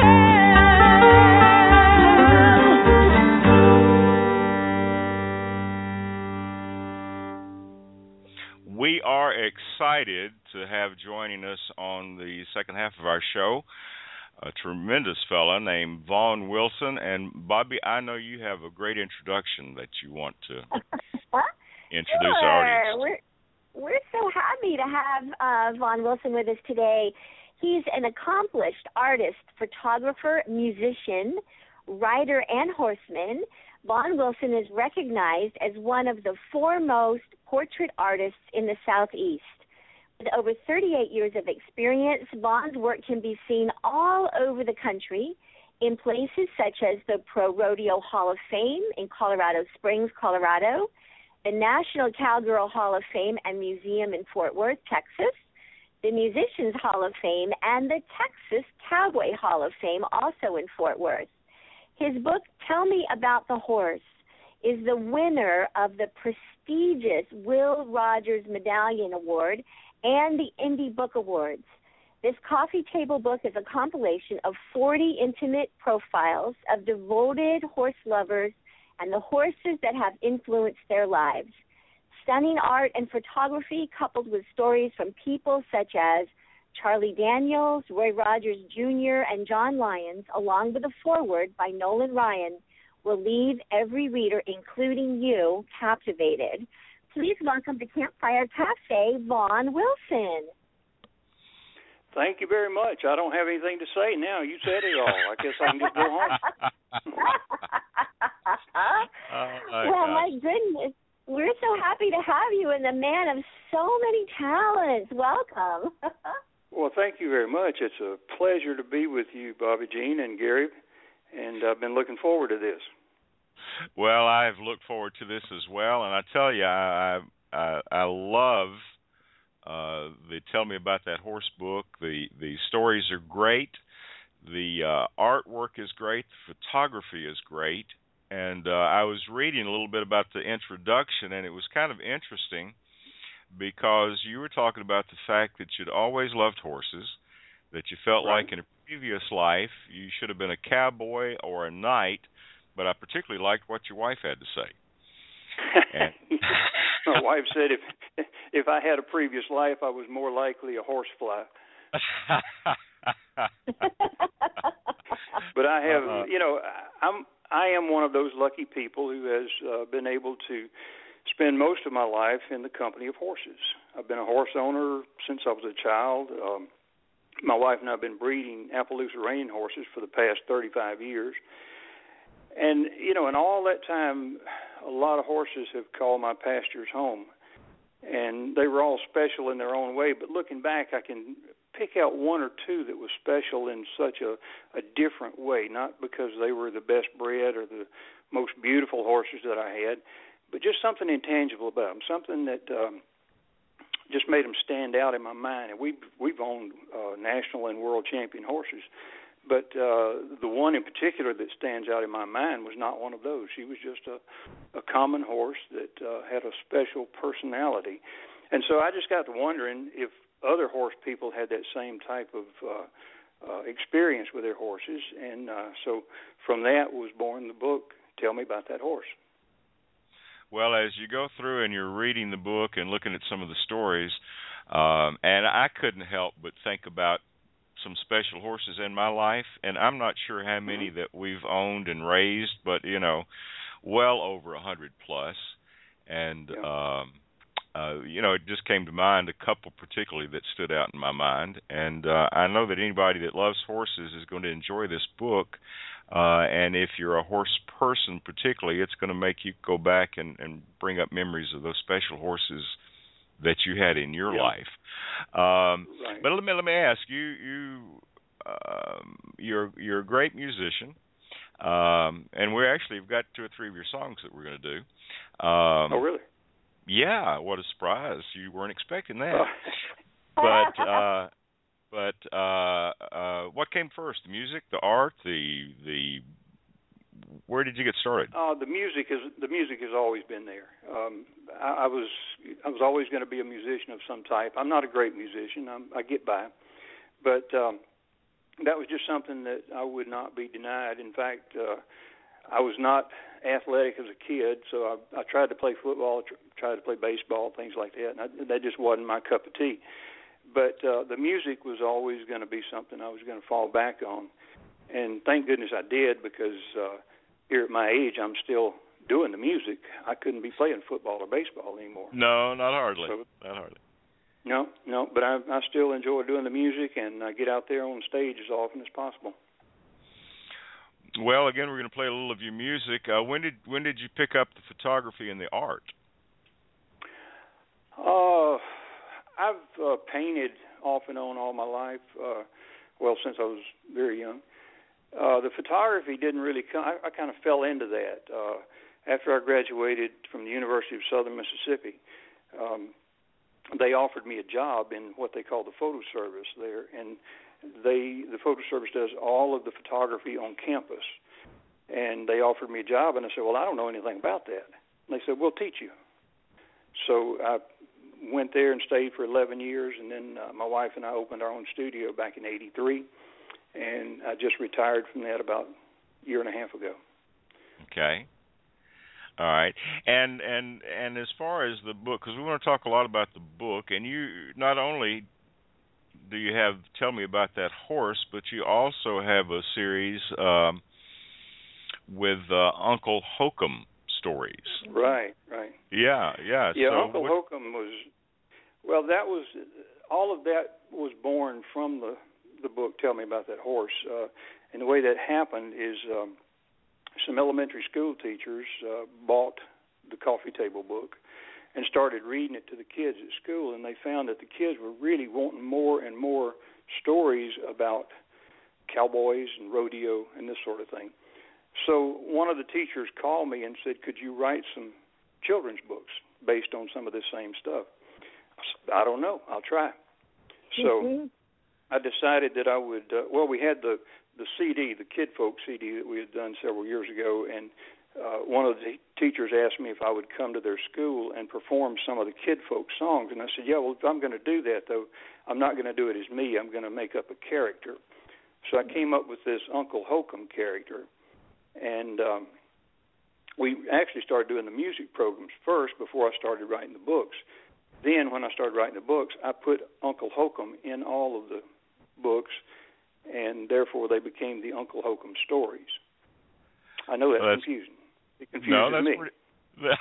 hell. We are excited to have joining us on the second half of our show a tremendous fella named Vaughn Wilson. And Bobby, I know you have a great introduction that you want to introduce sure. our audience. We're, we're so happy to have uh, Vaughn Wilson with us today. He's an accomplished artist, photographer, musician, rider, and horseman. Vaughn Wilson is recognized as one of the foremost portrait artists in the Southeast. With over thirty-eight years of experience, Vaughn's work can be seen all over the country in places such as the Pro Rodeo Hall of Fame in Colorado Springs, Colorado, the National Cowgirl Hall of Fame and Museum in Fort Worth, Texas, the Musicians Hall of Fame, and the Texas Cowboy Hall of Fame, also in Fort Worth. His book, Tell Me About the Horse, is the winner of the prestigious prestigious Will Rogers Medallion Award and the Indie Book Awards. This coffee table book is a compilation of forty intimate profiles of devoted horse lovers and the horses that have influenced their lives. Stunning art and photography coupled with stories from people such as Charlie Daniels, Roy Rogers Junior, and John Lyons, along with a foreword by Nolan Ryan, will leave every reader, including you, captivated. Please welcome to Campfire Cafe, Vaughn Wilson. Thank you very much. I don't have anything to say now. You said it all. I guess I can just go home. oh, my well, gosh. my goodness. We're so happy to have you, and the man of so many talents. Welcome. Well, thank you very much. It's a pleasure to be with you, Bobby Jean and Gary, and I've been looking forward to this. Well, I've looked forward to this as well, and I tell you, I I, I love uh, the Tell Me About That Horse book. The the stories are great. The uh, artwork is great. The photography is great. And uh, I was reading a little bit about the introduction, and it was kind of interesting because you were talking about the fact that you'd always loved horses, that you felt right. like in a previous life you should have been a cowboy or a knight, but I particularly liked what your wife had to say. And my wife said if if I had a previous life, I was more likely a horsefly. But I have, uh-huh. you know, I'm I am one of those lucky people who has uh, been able to spend most of my life in the company of horses. I've been a horse owner since I was a child. Um, my wife and I have been breeding Appaloosa reining horses for the past thirty-five years. And, you know, in all that time, a lot of horses have called my pastures home. And they were all special in their own way. But looking back, I can pick out one or two that was special in such a, a different way, not because they were the best bred or the most beautiful horses that I had, but just something intangible about them, something that um, just made them stand out in my mind. And we've, we've owned uh, national and world champion horses, but uh, the one in particular that stands out in my mind was not one of those. She was just a, a common horse that uh, had a special personality. And so I just got to wondering if other horse people had that same type of uh, uh, experience with their horses. And uh, so from that was born the book, Tell Me About That Horse. Well, as you go through and you're reading the book and looking at some of the stories, um, and I couldn't help but think about some special horses in my life, and I'm not sure how many that we've owned and raised, but, you know, well over a hundred plus. And, yeah. um, uh, you know, it just came to mind a couple particularly that stood out in my mind. And uh, I know that anybody that loves horses is going to enjoy this book. Uh, and if you're a horse person particularly, it's going to make you go back and, and bring up memories of those special horses that you had in your yeah. life. Um, right. But let me let me ask you, you um, you're you're a great musician, um, and we actually have got two or three of your songs that we're going to do. Um, oh, really? Yeah, what a surprise! You weren't expecting that. Oh. but uh, but uh, uh, what came first? The music, the art, the the where did you get started? Uh, the music is the music has always been there. Um, I, I was I was always going to be a musician of some type. I'm not a great musician. I'm, I get by, but um, that was just something that I would not be denied. In fact, uh, I was not athletic as a kid, so I, I tried to play football, tr- tried to play baseball, things like that. And I, that just wasn't my cup of tea. But uh, the music was always going to be something I was going to fall back on. And thank goodness I did, because uh, here at my age, I'm still doing the music. I couldn't be playing football or baseball anymore. No, not hardly. So, not hardly. No, no, but I, I still enjoy doing the music, and I get out there on stage as often as possible. Well, again, we're going to play a little of your music. Uh, when did when did you pick up the photography and the art? Uh, I've uh, painted off and on all my life, uh, well, since I was very young. Uh, the photography didn't really come. I, I kind of fell into that uh, after I graduated from the University of Southern Mississippi. Um, they offered me a job in what they call the photo service there, and they the photo service does all of the photography on campus. And they offered me a job, and I said, well, I don't know anything about that. And they said, we'll teach you. So I went there and stayed for eleven years, and then uh, my wife and I opened our own studio back in eighty-three, and I just retired from that about a year and a half ago. Okay. All right. And and and as far as the book, because we want to talk a lot about the book, and you not only do you have Tell Me About That Horse, but you also have a series um, with uh, Uncle Hokum stories. Right, right. Yeah, yeah. Yeah, so Uncle what... Hokum was, well, that was, all of that was born from the, the book Tell Me About That Horse. Uh, and the way that happened is um, some elementary school teachers uh, bought the coffee table book and started reading it to the kids at school, and they found that the kids were really wanting more and more stories about cowboys and rodeo and this sort of thing. So one of the teachers called me and said, could you write some children's books based on some of this same stuff? I said, I don't know. I'll try. So mm-hmm. I decided that I would, uh, well, we had the, the C D, the Kid Folk C D that we had done several years ago, and uh, one of the teachers asked me if I would come to their school and perform some of the Kid Folk songs. And I said, yeah, well, if I'm going to do that, though, I'm not going to do it as me. I'm going to make up a character. So I came up with this Uncle Hokum character. And um, we actually started doing the music programs first before I started writing the books. Then when I started writing the books, I put Uncle Hokum in all of the books, and therefore they became the Uncle Hokum stories. I know that's, well, that's confusing. It confuses no, that's me. Pretty...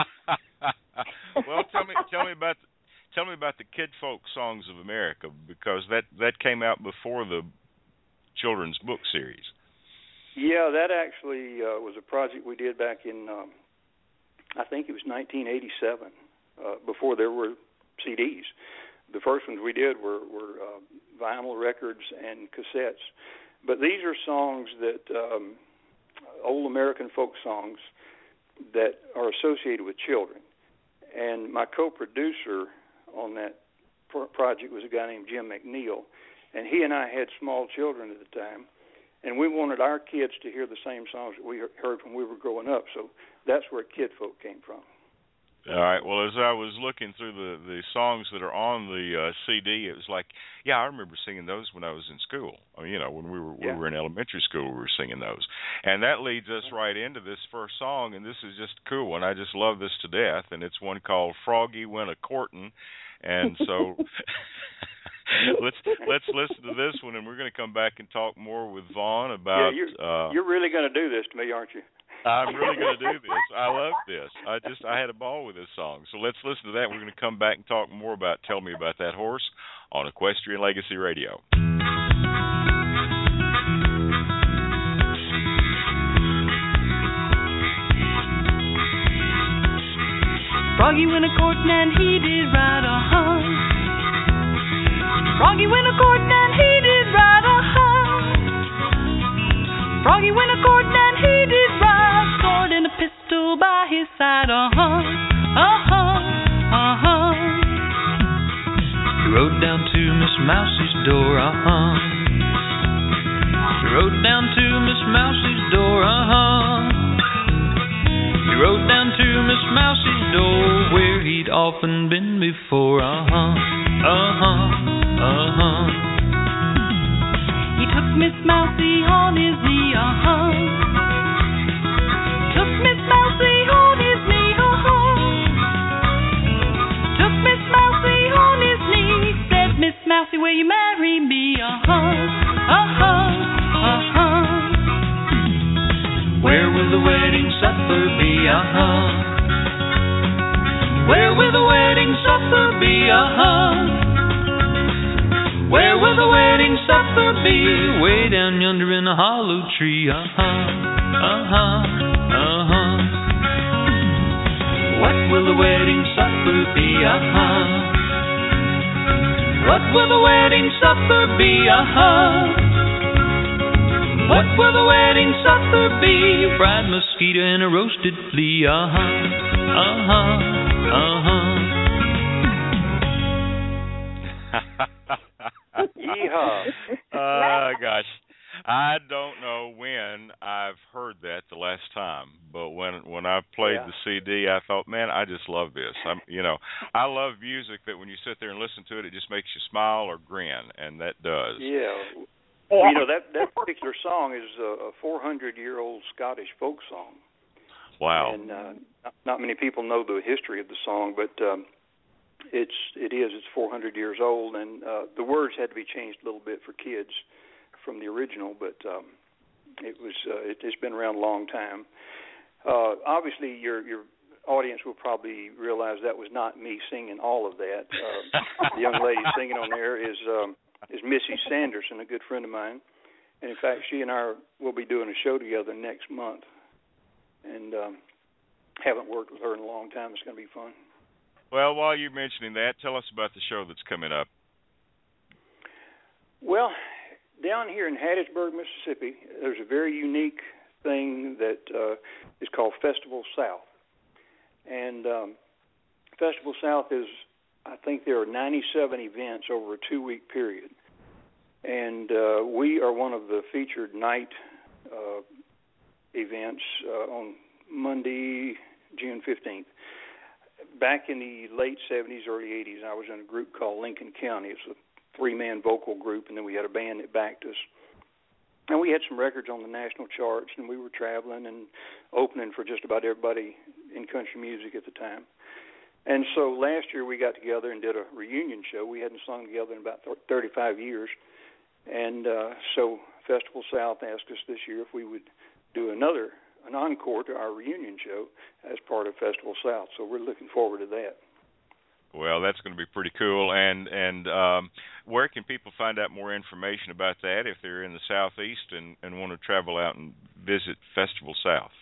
well, tell me, tell me about, the, tell me about the Kid Folk Songs of America, because that, that came out before the children's book series. Yeah, that actually uh, was a project we did back in, um, I think it was nineteen eighty-seven, uh, before there were C Ds. The first ones we did were, were uh, vinyl records and cassettes. But these are songs that, um, old American folk songs that are associated with children. And my co-producer on that pro- project was a guy named Jim McNeil, and he and I had small children at the time. And we wanted our kids to hear the same songs that we heard when we were growing up. So that's where Kid Folk came from. All right. Well, as I was looking through the, the songs that are on the uh, C D, it was like, yeah, I remember singing those when I was in school. I mean, you know, when we were yeah. we were in elementary school, we were singing those. And that leads us right into this first song, and this is just cool, and I just love this to death. And it's one called "Froggy Went a Courtin'," and so. let's let's listen to this one, and we're going to come back and talk more with Vaughn about. Yeah, you're, uh, you're really going to do this to me, aren't you? I'm really going to do this. I love this. I just I had a ball with this song. So let's listen to that. We're going to come back and talk more about Tell Me About That Horse on Equestrian Legacy Radio. Froggy went a courtin' and he did ride a hunt. Froggy went a courtin' and he did ride a hunt. Froggy went a courtin' and he did ride, sword and a pistol by his side. Uh-huh, uh-huh, uh-huh. He rode down to Miss Mousie's door, uh-huh. He rode down to Miss Mousie's door, uh-huh. He rode down to Miss Mousie's door, where he'd often been before, uh-huh, uh-huh, uh-huh. He took Miss Mousie on his knee, uh-huh. Took Miss Mousie on his knee, uh-huh. Took Miss Mousie on his knee, said, Miss Mousie, will you marry me, uh-huh, uh-huh, uh-huh. Where will the wedding supper be, uh-huh? Where will the wedding supper be, uh-huh? Where will the wedding supper be? Way down yonder in a hollow tree, uh-huh, uh-huh, uh-huh. What will the wedding supper be, uh-huh? What will the wedding supper be, uh-huh? What will the wedding supper be? Fried mosquito and a roasted flea, uh-huh, uh-huh, uh-huh. Yeehaw. Uh, gosh, I don't know when I've heard that the last time, but when when I played Yeah. the C D. I thought, man, I just love this. I'm, you know, I love music that when you sit there and listen to it, it just makes you smile or grin, and that does. Yeah. Yeah. You know, that that particular song is a four hundred year old Scottish folk song. Wow. And uh, not, not many people know the history of the song, but um, it's it is it's four hundred years old, and uh, the words had to be changed a little bit for kids from the original, but um, it was uh, it, it's been around a long time. Uh, obviously, your your audience will probably realize that was not me singing all of that. Uh, the young lady singing on there is um, is Missy Sanderson, a good friend of mine, and in fact, she and I will be doing a show together next month, and um, haven't worked with her in a long time. It's going to be fun. Well, while you're mentioning that, tell us about the show that's coming up. Well, down here in Hattiesburg, Mississippi, there's a very unique thing that uh, is called Festival South. And um, Festival South is, I think there are ninety-seven events over a two-week period. And uh, we are one of the featured night uh, events uh, on Monday, June fifteenth. Back in the late seventies, early eighties, I was in a group called Lincoln County. It's a three-man vocal group, and then we had a band that backed us. And we had some records on the national charts, and we were traveling and opening for just about everybody in country music at the time. And so last year we got together and did a reunion show. We hadn't sung together in about thirty-five years. And uh, so Festival South asked us this year if we would do another, an encore to our reunion show as part of Festival South. So we're looking forward to that. Well, that's going to be pretty cool. And and um, where can people find out more information about that if they're in the Southeast and, and want to travel out and visit Festival South?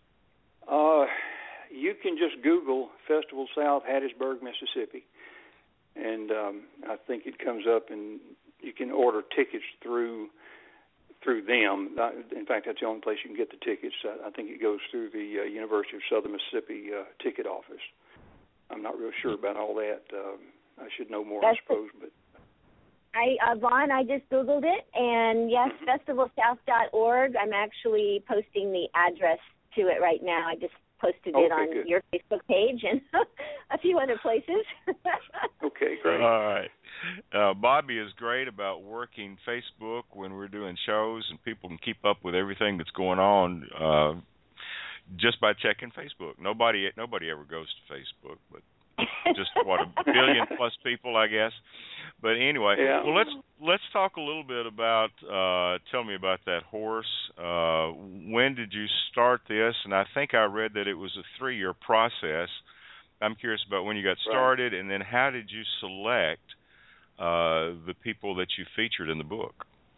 Uh, you can just Google Festival South, Hattiesburg, Mississippi, and um, I think it comes up, and you can order tickets through through them. In fact, that's the only place you can get the tickets. I think it goes through the uh, University of Southern Mississippi uh, ticket office. I'm not real sure about all that. Um, I should know more, That's I suppose. But I, uh, Vaughn, I just Googled it, and yes, Mhm. festival south dot org. I'm actually posting the address to it right now. I just posted Okay, it on good. your Facebook page and a few other places. Okay, great. All right. Uh, Bobby is great about working Facebook when we're doing shows, and people can keep up with everything that's going on uh, just by checking Facebook. Nobody nobody ever goes to Facebook, but just what a billion plus people, I guess. But anyway, Yeah. well let's let's talk a little bit about. Uh, tell me about that horse. Uh, when did you start this? And I think I read that it was a three-year process. I'm curious about when you got started, right. And then how did you select uh, the people that you featured in the book?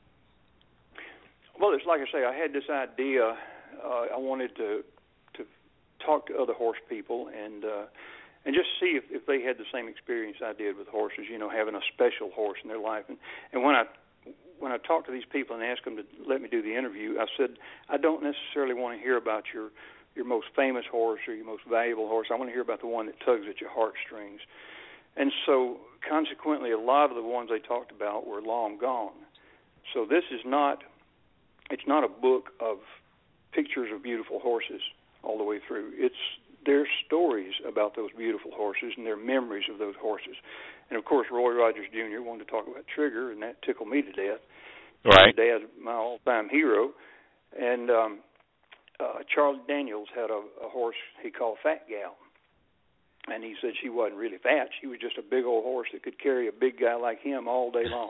Well, it's like I say, I had this idea. Uh, I wanted to to talk to other horse people and uh, and just see if, if they had the same experience I did with horses. You know, having a special horse in their life. And and when I when I talked to these people and asked them to let me do the interview, I said I don't necessarily want to hear about your your most famous horse or your most valuable horse. I want to hear about the one that tugs at your heartstrings. And so, consequently, a lot of the ones they talked about were long gone. So this is not, it's not a book of pictures of beautiful horses all the way through. It's their stories about those beautiful horses and their memories of those horses. And, of course, Roy Rogers Junior wanted to talk about Trigger, and that tickled me to death. Right. My dad's my all-time hero. And um, uh, Charlie Daniels had a, a horse he called Fat Gal. And he said she wasn't really fat. She was just a big old horse that could carry a big guy like him all day long.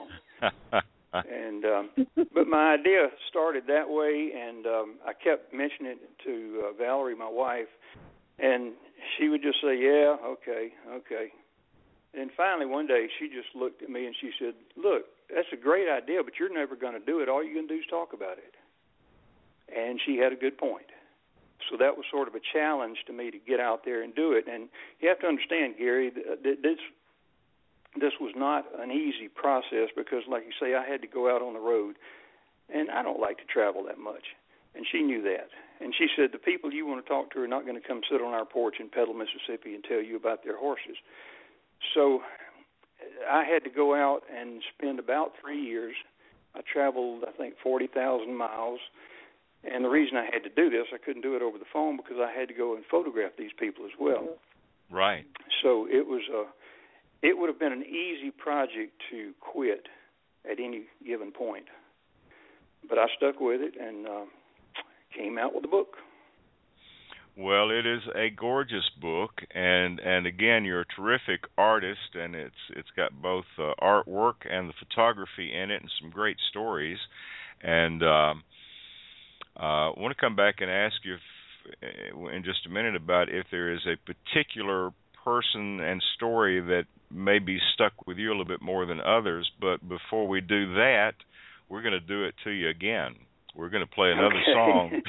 and um, But my idea started that way, and um, I kept mentioning it to uh, Valerie, my wife, and she would just say, yeah, okay, okay. And finally one day she just looked at me and she said, look, that's a great idea, but you're never going to do it. All you're going to do is talk about it. And she had a good point. So that was sort of a challenge to me to get out there and do it. And you have to understand, Gary, that this this was not an easy process because, like you say, I had to go out on the road, and I don't like to travel that much. And she knew that. And she said, the people you want to talk to are not going to come sit on our porch in Petal, Mississippi and tell you about their horses. So I had to go out and spend about three years. I traveled, I think, forty thousand miles. And the reason I had to do this, I couldn't do it over the phone because I had to go and photograph these people as well. Right. So it was a, it would have been an easy project to quit at any given point. But I stuck with it and uh, came out with the book. Well, it is a gorgeous book, and and again, you're a terrific artist, and it's it's got both uh, artwork and the photography in it, and some great stories. And um, uh, I want to come back and ask you if, in just a minute about if there is a particular person and story that maybe stuck with you a little bit more than others. But before we do that, we're going to do it to you again. We're going to play another okay. song.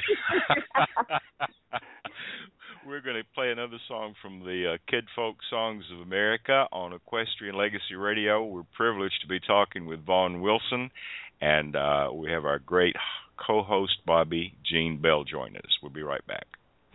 We're going to play another song from the uh, Kid Folk Songs of America on Equestrian Legacy Radio. We're privileged to be talking with Vaughn Wilson, and uh, we have our great co-host, Bobby Jean Bell, join us. We'll be right back.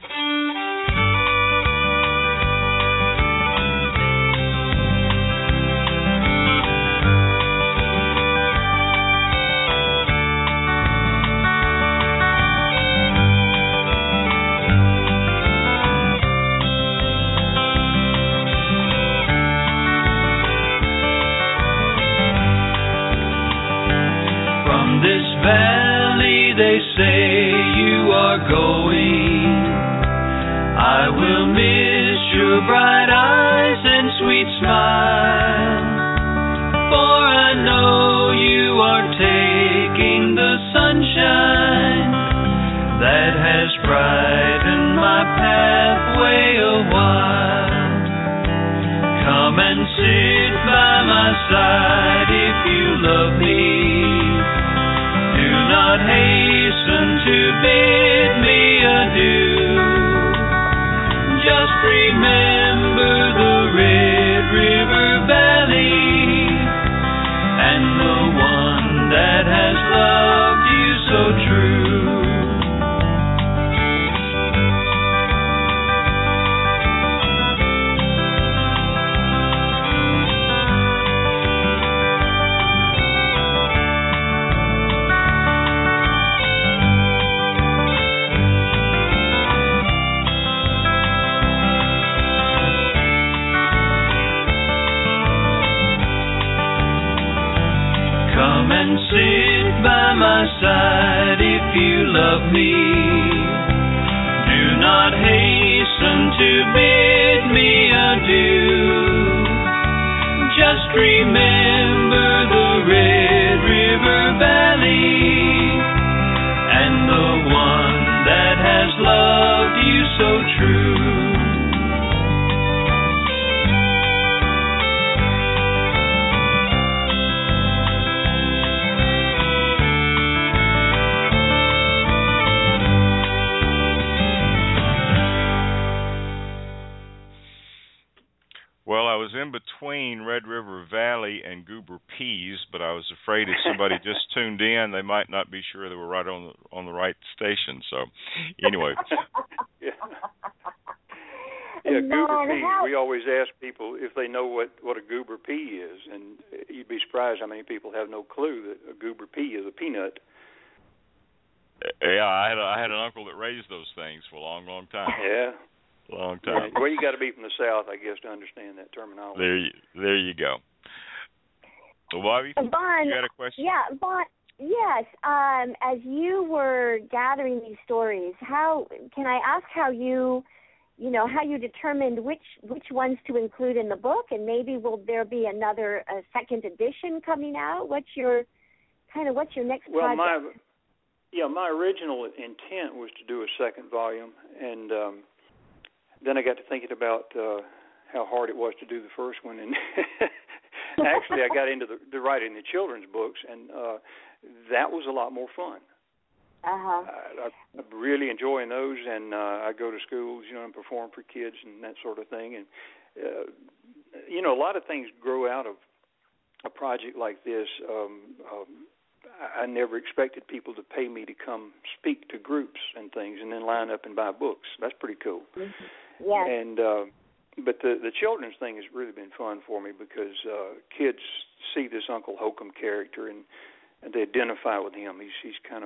Valley, they say you are going. I will miss your bright eyes and sweet smile, for I know you are taking the sunshine that has brightened my pathway a while. Come and sit by my side if you love me. Do not hasten to bid me adieu. Just remember the Red River Valley and the one that has loved you so true. Come and sit by my side if you love me. Do not hasten to bid me adieu. Just remember the Red River Valley and the one that has loved you so true. Well, I was in between Red River Valley and Goober Peas, but I was afraid if somebody just tuned in, they might not be sure they were right on the, on the right station. So, anyway. yeah, yeah Goober Vaughn, Peas. how... We always ask people if they know what, what a Goober Pea is, and you'd be surprised how many people have no clue that a Goober Pea is a peanut. Yeah, I had a, I had an uncle that raised those things for a long, long time. Yeah. Long time. Well, you got to be from the South, I guess, to understand that terminology. There you, there you go. Well, Bobby, Vaughn, you got a question? Yeah, Vaughn, yes. Um, as you were gathering these stories, how can I ask how you, you know, how you determined which which ones to include in the book, and maybe will there be another a second edition coming out? What's your kind of what's your next well, project? my yeah, my original intent was to do a second volume, and um, then I got to thinking about uh, how hard it was to do the first one, and actually I got into the, the writing the children's books, and uh, that was a lot more fun. Uh-huh. I, I'm really enjoying those, and uh, I go to schools, you know, and perform for kids and that sort of thing. And, uh, you know, a lot of things grow out of a project like this. Um, um, I never expected people to pay me to come speak to groups and things and then line up and buy books. That's pretty cool. Mm-hmm. Yes. And uh, but the the children's thing has really been fun for me because uh, kids see this Uncle Holcomb character and, and they identify with him. He's he's kind of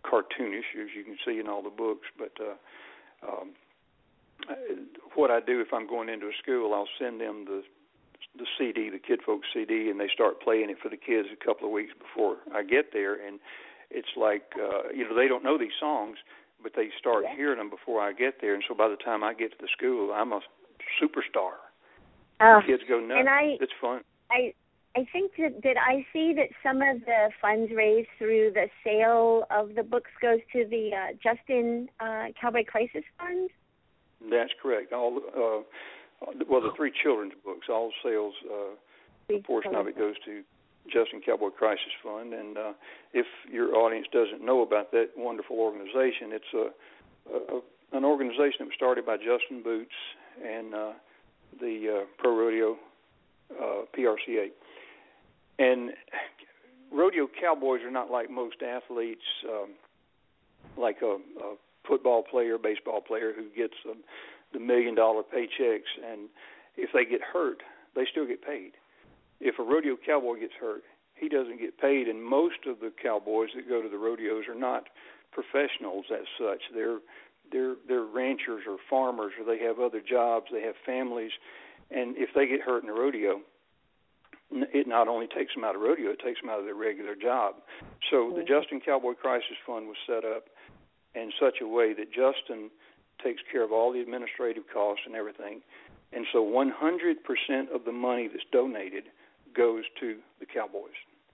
cartoonish, as you can see in all the books. But uh, um, what I do if I'm going into a school, I'll send them the the C D, the Kid Folks C D, and they start playing it for the kids a couple of weeks before I get there. And it's like, uh, you know, they don't know these songs, but they start yeah. hearing them before I get there. And so by the time I get to the school, I'm a superstar. Uh, the kids go nuts. And I, it's fun. I I think that did I see that some of the funds raised through the sale of the books goes to the uh, Justin uh, Cowboy Crisis Fund? That's correct. All uh, well, the three children's books, all sales, uh, a portion of it goes to Justin Cowboy Crisis Fund. And uh, if your audience doesn't know about that wonderful organization, it's a, a an organization that was started by Justin Boots and uh, the uh, Pro Rodeo uh, P R C A. And rodeo cowboys are not like most athletes, um, like a, a football player, baseball player who gets um, the million-dollar paychecks, and if they get hurt, they still get paid. If a rodeo cowboy gets hurt, he doesn't get paid, and most of the cowboys that go to the rodeos are not professionals as such. They're they're they're ranchers or farmers, or they have other jobs, they have families, and if they get hurt in a rodeo, it not only takes them out of rodeo, it takes them out of their regular job. So the Justin Cowboy Crisis Fund was set up in such a way that Justin takes care of all the administrative costs and everything. And so one hundred percent of the money that's donated goes to the Cowboys.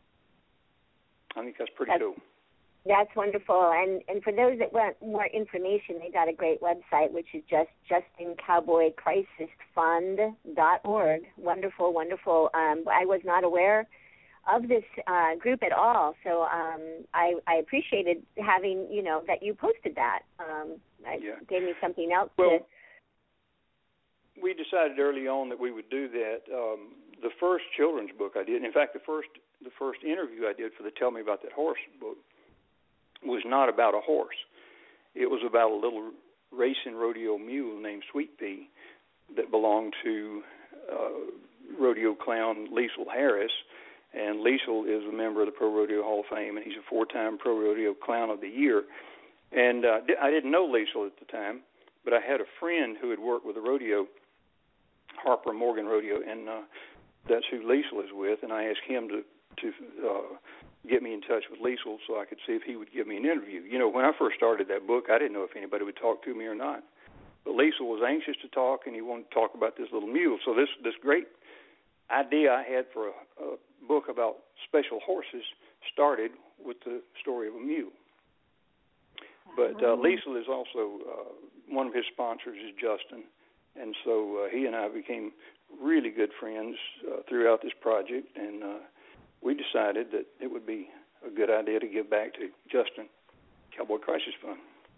I think that's pretty that's, cool. That's wonderful. And and for those that want more information, they got a great website, which is just Justin Cowboy Crisis Fund dot org. Wonderful, wonderful. Um, I was not aware of this uh, group at all, so um, I, I appreciated having, you know, that you posted that. Um, it yeah. gave me something else well, to... We decided early on that we would do that. Um, the first children's book I did, in fact, the first the first interview I did for the Tell Me About That Horse book was not about a horse. It was about a little racing rodeo mule named Sweet Pea that belonged to uh, rodeo clown Liesl Harris. And Liesl is a member of the Pro Rodeo Hall of Fame, and he's a four-time Pro Rodeo Clown of the Year. And uh, I didn't know Liesl at the time, but I had a friend who had worked with the rodeo, Harper Morgan Rodeo, and uh, that's who Liesl is with. And I asked him to, to uh, get me in touch with Liesl so I could see if he would give me an interview. You know, when I first started that book, I didn't know if anybody would talk to me or not. But Liesl was anxious to talk, and he wanted to talk about this little mule. So this, this great idea I had for a, a book about special horses started with the story of a mule. But uh, Liesl is also, uh, one of his sponsors is Justin, and so uh, he and I became really good friends uh, throughout this project, and uh, we decided that it would be a good idea to give back to Justin Cowboy Crisis Fund.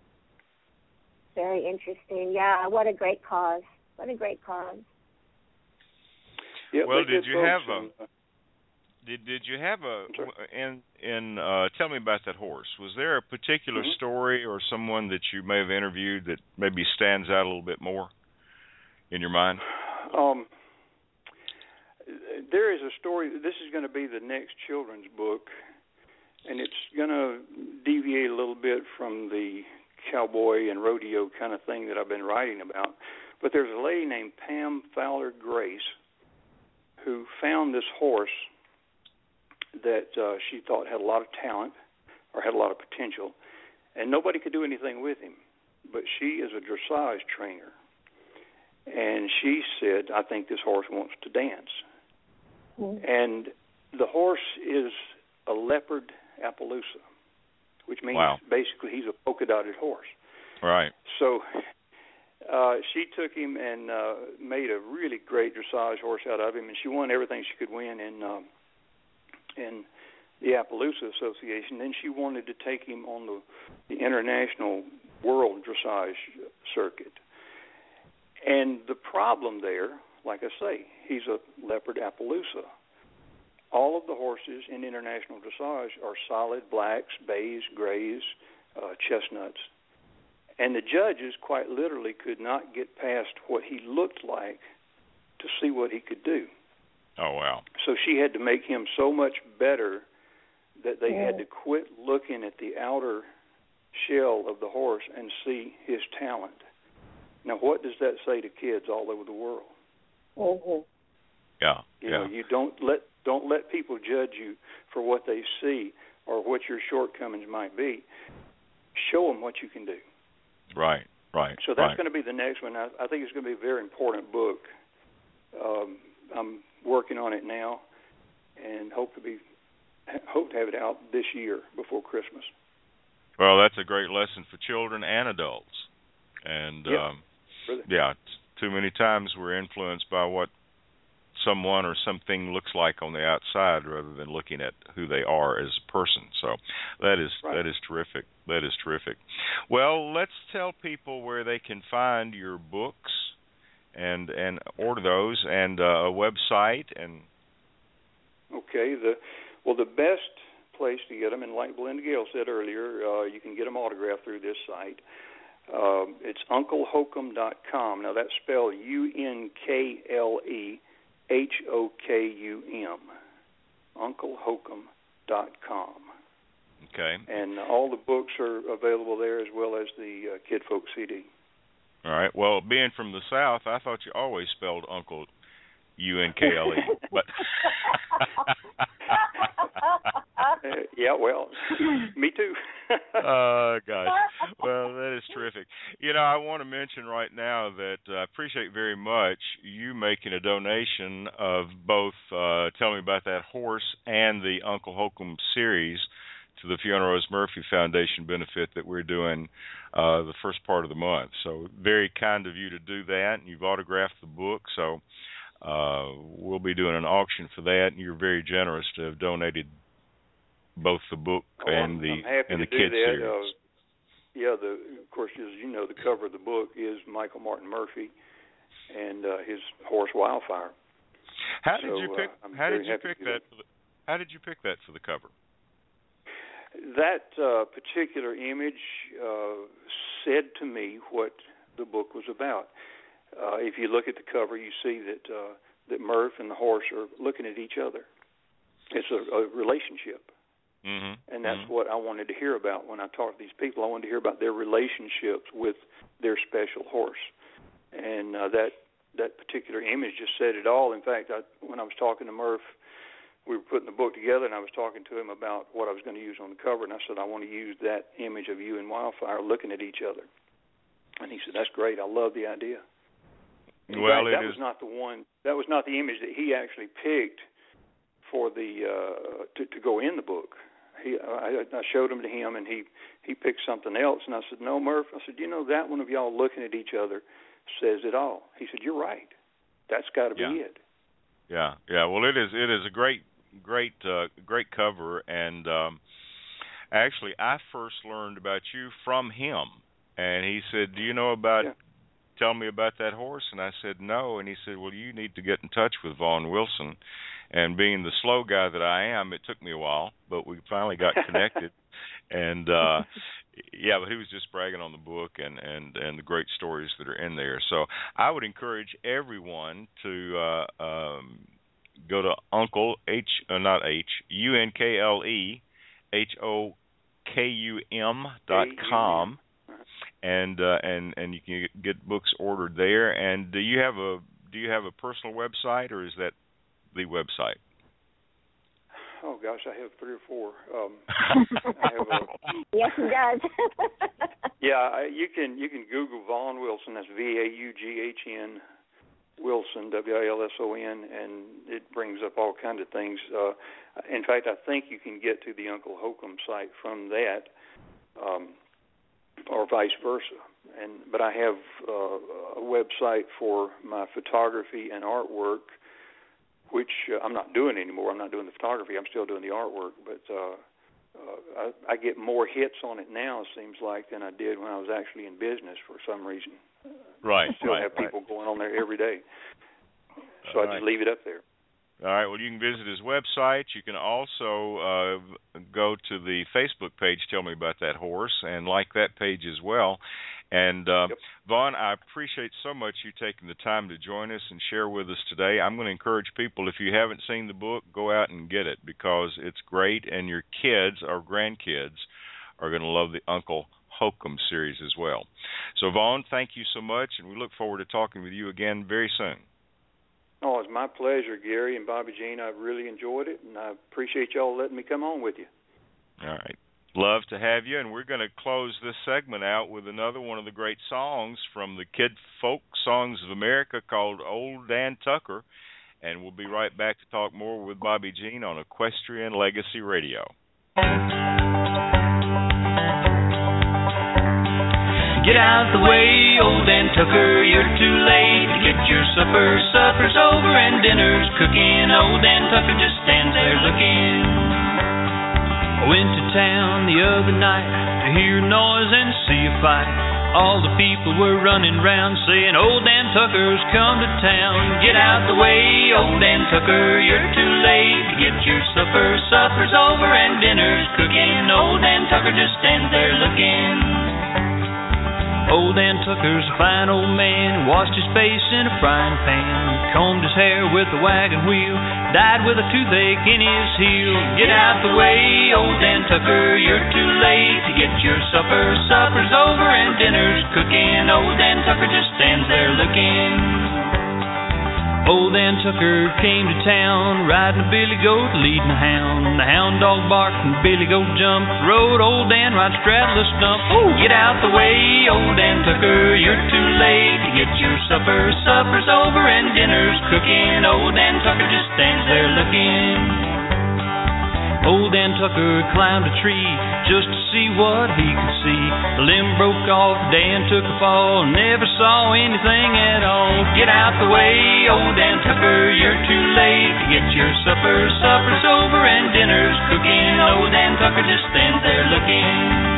Very interesting. Yeah, what a great cause. What a great cause. Yeah, well, did you have and, a... Did did you have a in in uh, Tell Me About That Horse? Was there a particular mm-hmm. story or someone that you may have interviewed that maybe stands out a little bit more in your mind? Um, there is a story. This is going to be the next children's book, and it's going to deviate a little bit from the cowboy and rodeo kind of thing that I've been writing about. But there's a lady named Pam Fowler Grace who found this horse that uh, she thought had a lot of talent or had a lot of potential, and nobody could do anything with him. But she is a dressage trainer, and she said, I think this horse wants to dance. Mm-hmm. And the horse is a leopard Appaloosa, which means wow. basically he's a polka-dotted horse. Right. So uh, she took him and uh, made a really great dressage horse out of him, and she won everything she could win in um, in the Appaloosa Association. Then she wanted to take him on the, the international world dressage circuit. And the problem there, like I say, he's a leopard Appaloosa. All of the horses in international dressage are solid blacks, bays, grays, uh, chestnuts. And the judges quite literally could not get past what he looked like to see what he could do. Oh, wow. So she had to make him so much better that they yeah. had to quit looking at the outer shell of the horse and see his talent. Now, what does that say to kids all over the world? Mm-hmm. Yeah, you yeah. know, you don't let don't let people judge you for what they see or what your shortcomings might be. Show them what you can do. Right, right. So that's right. going to be the next one. I, I think it's going to be a very important book. Um, I'm working on it now, and hope to be hope to have it out this year before Christmas. Well, that's a great lesson for children and adults. And yeah, um, yeah, too many times we're influenced by what someone or something looks like on the outside rather than looking at who they are as a person. So that is right. that is terrific. That is terrific. Well, let's tell people where they can find your books and and order those, and uh, a website. And okay, the well the best place to get them, and like Belinda Gale said earlier, uh, you can get them autographed through this site. Um, it's uncle hokum dot com. Now that's spelled U N K L E H O K U M. uncle hokum dot com. Okay. And all the books are available there, as well as the uh, Kid Folk C D. All right. Well, being from the South, I thought you always spelled Uncle U N K L E, but uh, yeah, well, me too. Oh, uh, gosh. Well, that is terrific. You know, I want to mention right now that I uh, appreciate very much you making a donation of both uh, Tell Me About That Horse and the Uncle Hokum series to the Fiona Rose Murphy Foundation benefit that we're doing uh, the first part of the month. So very kind of you to do that, and you've autographed the book, so uh, we'll be doing an auction for that, and you're very generous to have donated both the book oh, and I'm, the I'm happy and the to do kids that. series. Uh, yeah, the of course, as you know, the cover of the book is Michael Martin Murphy and uh, his horse Wildfire. How did so, you pick? Uh, how did you pick that? that. For the, how did you pick that for the cover? That uh, particular image uh, said to me what the book was about. Uh, if you look at the cover, you see that uh, that Murph and the horse are looking at each other. It's a, a relationship, mm-hmm. and that's mm-hmm. what I wanted to hear about when I talked to these people. I wanted to hear about their relationships with their special horse, and uh, that that particular image just said it all. In fact, I, when I was talking to Murph, we were putting the book together, and I was talking to him about what I was going to use on the cover, and I said, I want to use that image of you and Wildfire looking at each other. And he said, that's great. I love the idea. In well, fact, it that is... was not the one. That was not the image that he actually picked for the uh, to, to go in the book. He, I, I showed him to him, and he, he picked something else. And I said, no, Murph. I said, you know, that one of y'all looking at each other says it all. He said, you're right. That's got to yeah. be it. Yeah, yeah. Well, it is. It is a great, great, uh, great cover. And um, actually, I first learned about you from him. And he said, do you know about? Yeah. Tell me about that horse. And I said, no. And he said, well, you need to get in touch with Vaughn Wilson. And being the slow guy that I am, it took me a while, but we finally got connected. and uh, yeah, but he was just bragging on the book and, and, and the great stories that are in there. So I would encourage everyone to uh, um, go to Uncle H, uh, not H, U N K L E H O K U M dot com. And uh, and and you can get books ordered there. And do you have a do you have a personal website, or is that the website? Oh gosh, I have three or four. Um, I have a, yes, he does. yeah, I, you can you can Google Vaughn Wilson. That's V A U G H N Wilson, W I L S O N, and it brings up all kinds of things. Uh, in fact, I think you can get to the Uncle Hokum site from that. Um, or vice versa. And but I have uh, a website for my photography and artwork, which uh, I'm not doing anymore. I'm not doing the photography. I'm still doing the artwork. But uh, uh, I, I get more hits on it now, it seems like, than I did when I was actually in business for some reason. Right, I still right, have people right. going on there every day. So All I right. just leave it up there. All right, well, you can visit his website. You can also uh, go to the Facebook page, Tell Me About That Horse, and like that page as well. And, uh, yep. Vaughn, I appreciate so much you taking the time to join us and share with us today. I'm going to encourage people, if you haven't seen the book, go out and get it because it's great, and your kids or grandkids are going to love the Uncle Hokum series as well. So, Vaughn, thank you so much, and we look forward to talking with you again very soon. Oh, it's my pleasure, Gary and Bobby Jean. I've really enjoyed it, and I appreciate y'all letting me come on with you. All right. Love to have you, and we're going to close this segment out with another one of the great songs from the Kid Folk Songs of America called Old Dan Tucker, and we'll be right back to talk more with Bobby Jean on Equestrian Legacy Radio. Get out the way, old Dan Tucker, you're too late to get your supper. Supper's over and dinner's cooking. Old Dan Tucker just stands there looking. I went to town the other night to hear noise and see a fight. All the people were running round saying, old Dan Tucker's come to town. Get out the way, old Dan Tucker, you're too late to get your supper. Supper's over and dinner's cooking. Old Dan Tucker just stands there looking. Old Dan Tucker's a fine old man, washed his face in a frying pan, combed his hair with a wagon wheel, died with a toothache in his heel. Get out the way, old Dan Tucker, you're too late to get your supper. Supper's over and dinner's cooking. Old Dan Tucker just stands there looking. Old Dan Tucker came to town, riding a billy goat, leading a hound. The hound dog barked and the billy goat jumped. Rode old Dan right straddle a stump. Oh, get out the way, old Dan Tucker, you're too late to get your supper. Supper's over and dinner's cooking. Old Dan Tucker just stands there looking. Old Dan Tucker climbed a tree just to see what he could see. The limb broke off, Dan took a fall, never saw anything at all. Get out the way, old Dan Tucker, you're too late to get your supper. Supper's over and dinner's cooking. Old Dan Tucker just stands there looking.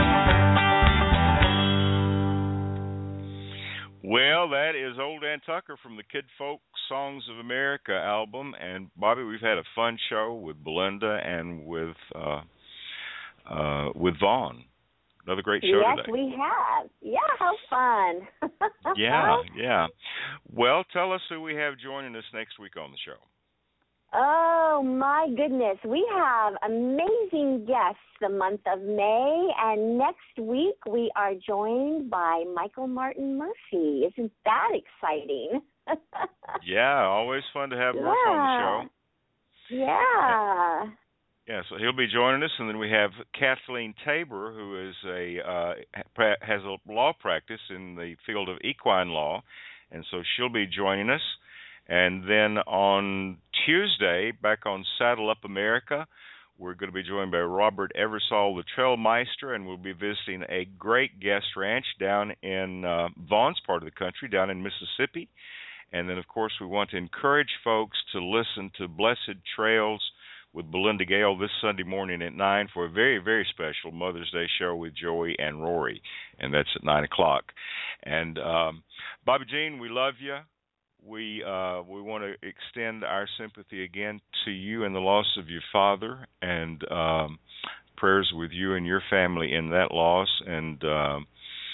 Well, that is Old Dan Tucker from the Kid Folk Songs of America album. And, Bobby, we've had a fun show with Belinda and with uh, uh, with Vaughn. Another great show yes, today. Yes, we have. Yeah, how fun. yeah, yeah. Well, tell us who we have joining us next week on the show. Oh, my goodness. We have amazing guests the month of May, and next week we are joined by Michael Martin Murphey. Isn't that exciting? Yeah, always fun to have Murph yeah. on the show. Yeah. Yeah, so he'll be joining us, and then we have Kathleen Tabor, who is a uh, has a law practice in the field of equine law, and so she'll be joining us. And then on Tuesday, back on Saddle Up America, we're going to be joined by Robert Eversole, the Trailmeister, and we'll be visiting a great guest ranch down in uh, Vaughn's part of the country, down in Mississippi. And then, of course, we want to encourage folks to listen to Blessed Trails with Belinda Gale this Sunday morning at nine for a very, very special Mother's Day show with Joey and Rory, and that's at nine o'clock. And um, Bobby Jean, we love you. We uh, we want to extend our sympathy again to you and the loss of your father, and um, prayers with you and your family in that loss. And um,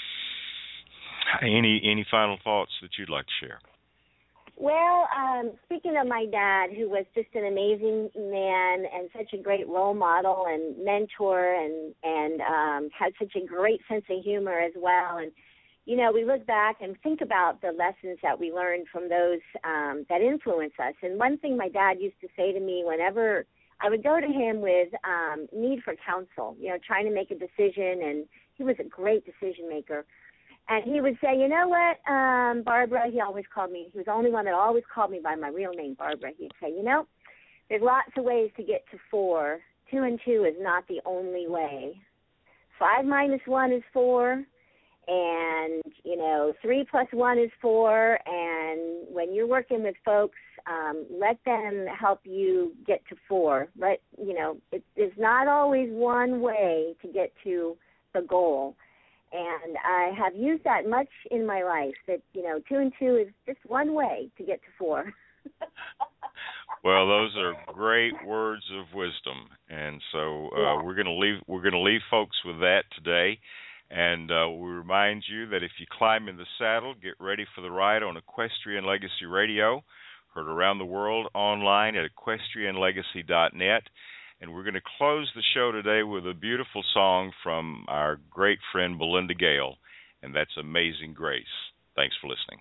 any any final thoughts that you'd like to share? Well, um, speaking of my dad, who was just an amazing man and such a great role model and mentor, and and um, had such a great sense of humor as well. And you know, we look back and think about the lessons that we learned from those um, that influence us. And one thing my dad used to say to me whenever I would go to him with um, need for counsel, you know, trying to make a decision, and he was a great decision maker. And he would say, you know what, um, Barbara, he always called me, he was the only one that always called me by my real name, Barbara. He'd say, you know, there's lots of ways to get to four. Two and two is not the only way. Five minus one is four. And, you know, three plus one is four, and when you're working with folks, um, let them help you get to four. Let, you know, it, there's not always one way to get to the goal. And I have used that much in my life, that, you know, two and two is just one way to get to four. Well, those are great words of wisdom, and so uh, yeah. we're going to leave we're going to leave folks with that today. And uh, we remind you that if you climb in the saddle, get ready for the ride on Equestrian Legacy Radio, heard around the world online at equestrian legacy dot net. And we're going to close the show today with a beautiful song from our great friend Belinda Gale, and that's Amazing Grace. Thanks for listening.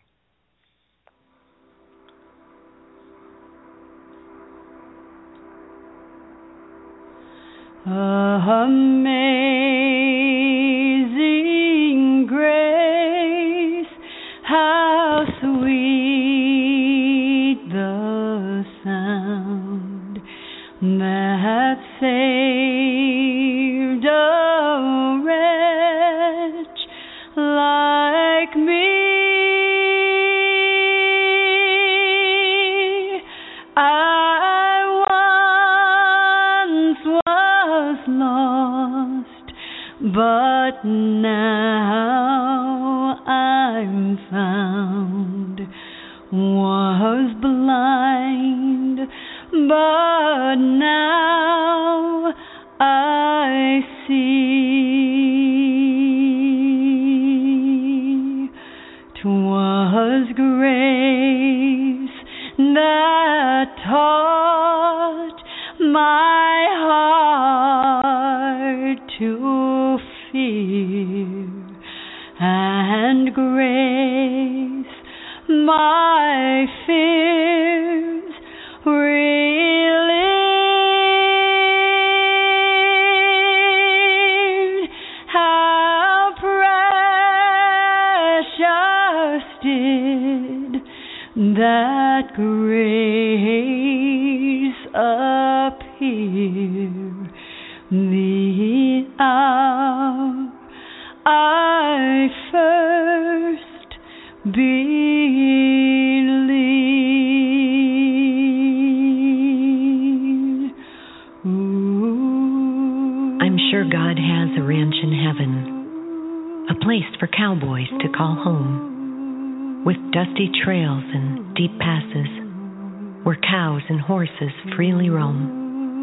Amazing grace, how sweet the sound that saved a wretch like me. I once was lost, but now I'm found. Was blind, but now I see. 'Twas grace that taught my heart to fear, and grace my fears relieved. How precious did that grace appear the hour I first believed. Ooh. I'm sure God has a ranch in heaven, a place for cowboys to call home, with dusty trails and deep passes where cows and horses freely roam.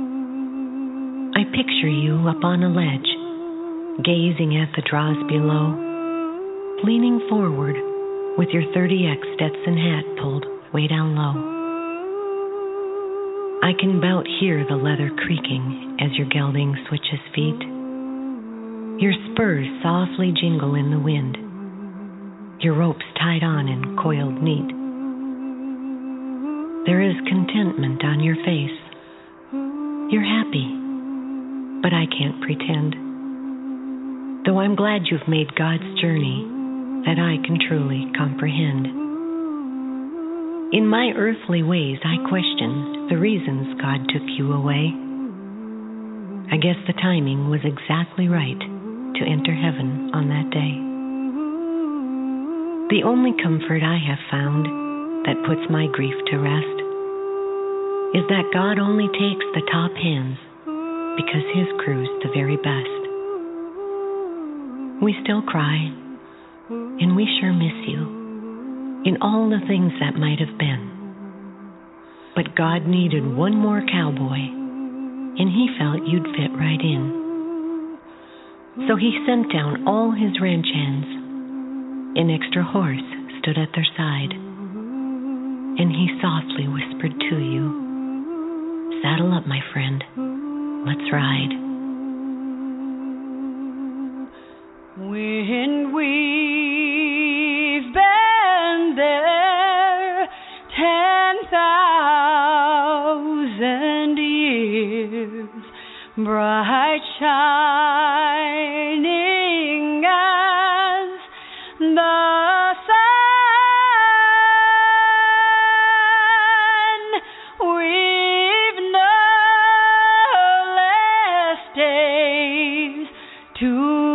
I picture you up on a ledge, gazing at the draws below, leaning forward with your thirty X Stetson hat pulled way down low. I can bout hear the leather creaking as your gelding switches feet. Your spurs softly jingle in the wind, your ropes tied on and coiled neat. There is contentment on your face. You're happy, but I can't pretend. Though I'm glad you've made God's journey that I can truly comprehend. In my earthly ways I question the reasons God took you away. I guess the timing was exactly right to enter heaven on that day. The only comfort I have found that puts my grief to rest is that God only takes the top hands because his crew's the very best. We still cry, and we sure miss you in all the things that might have been. But God needed one more cowboy, and he felt you'd fit right in. So he sent down all his ranch hands. An extra horse stood at their side, and he softly whispered to you, "Saddle up, my friend, let's ride." When we've been there ten thousand years, bright shining as the sun, we've no less days to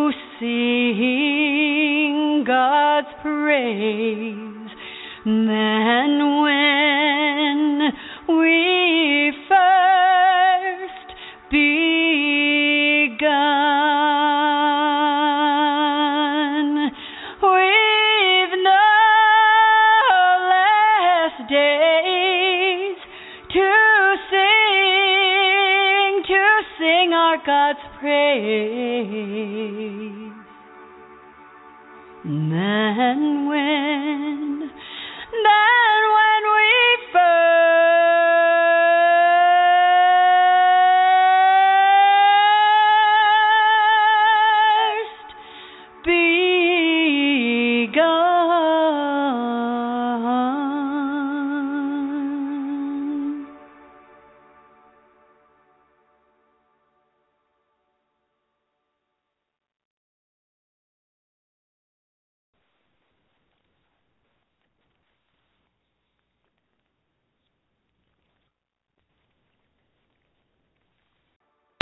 sing God's praise than when we first begun. We've no less days to sing, to sing our God's praise than when that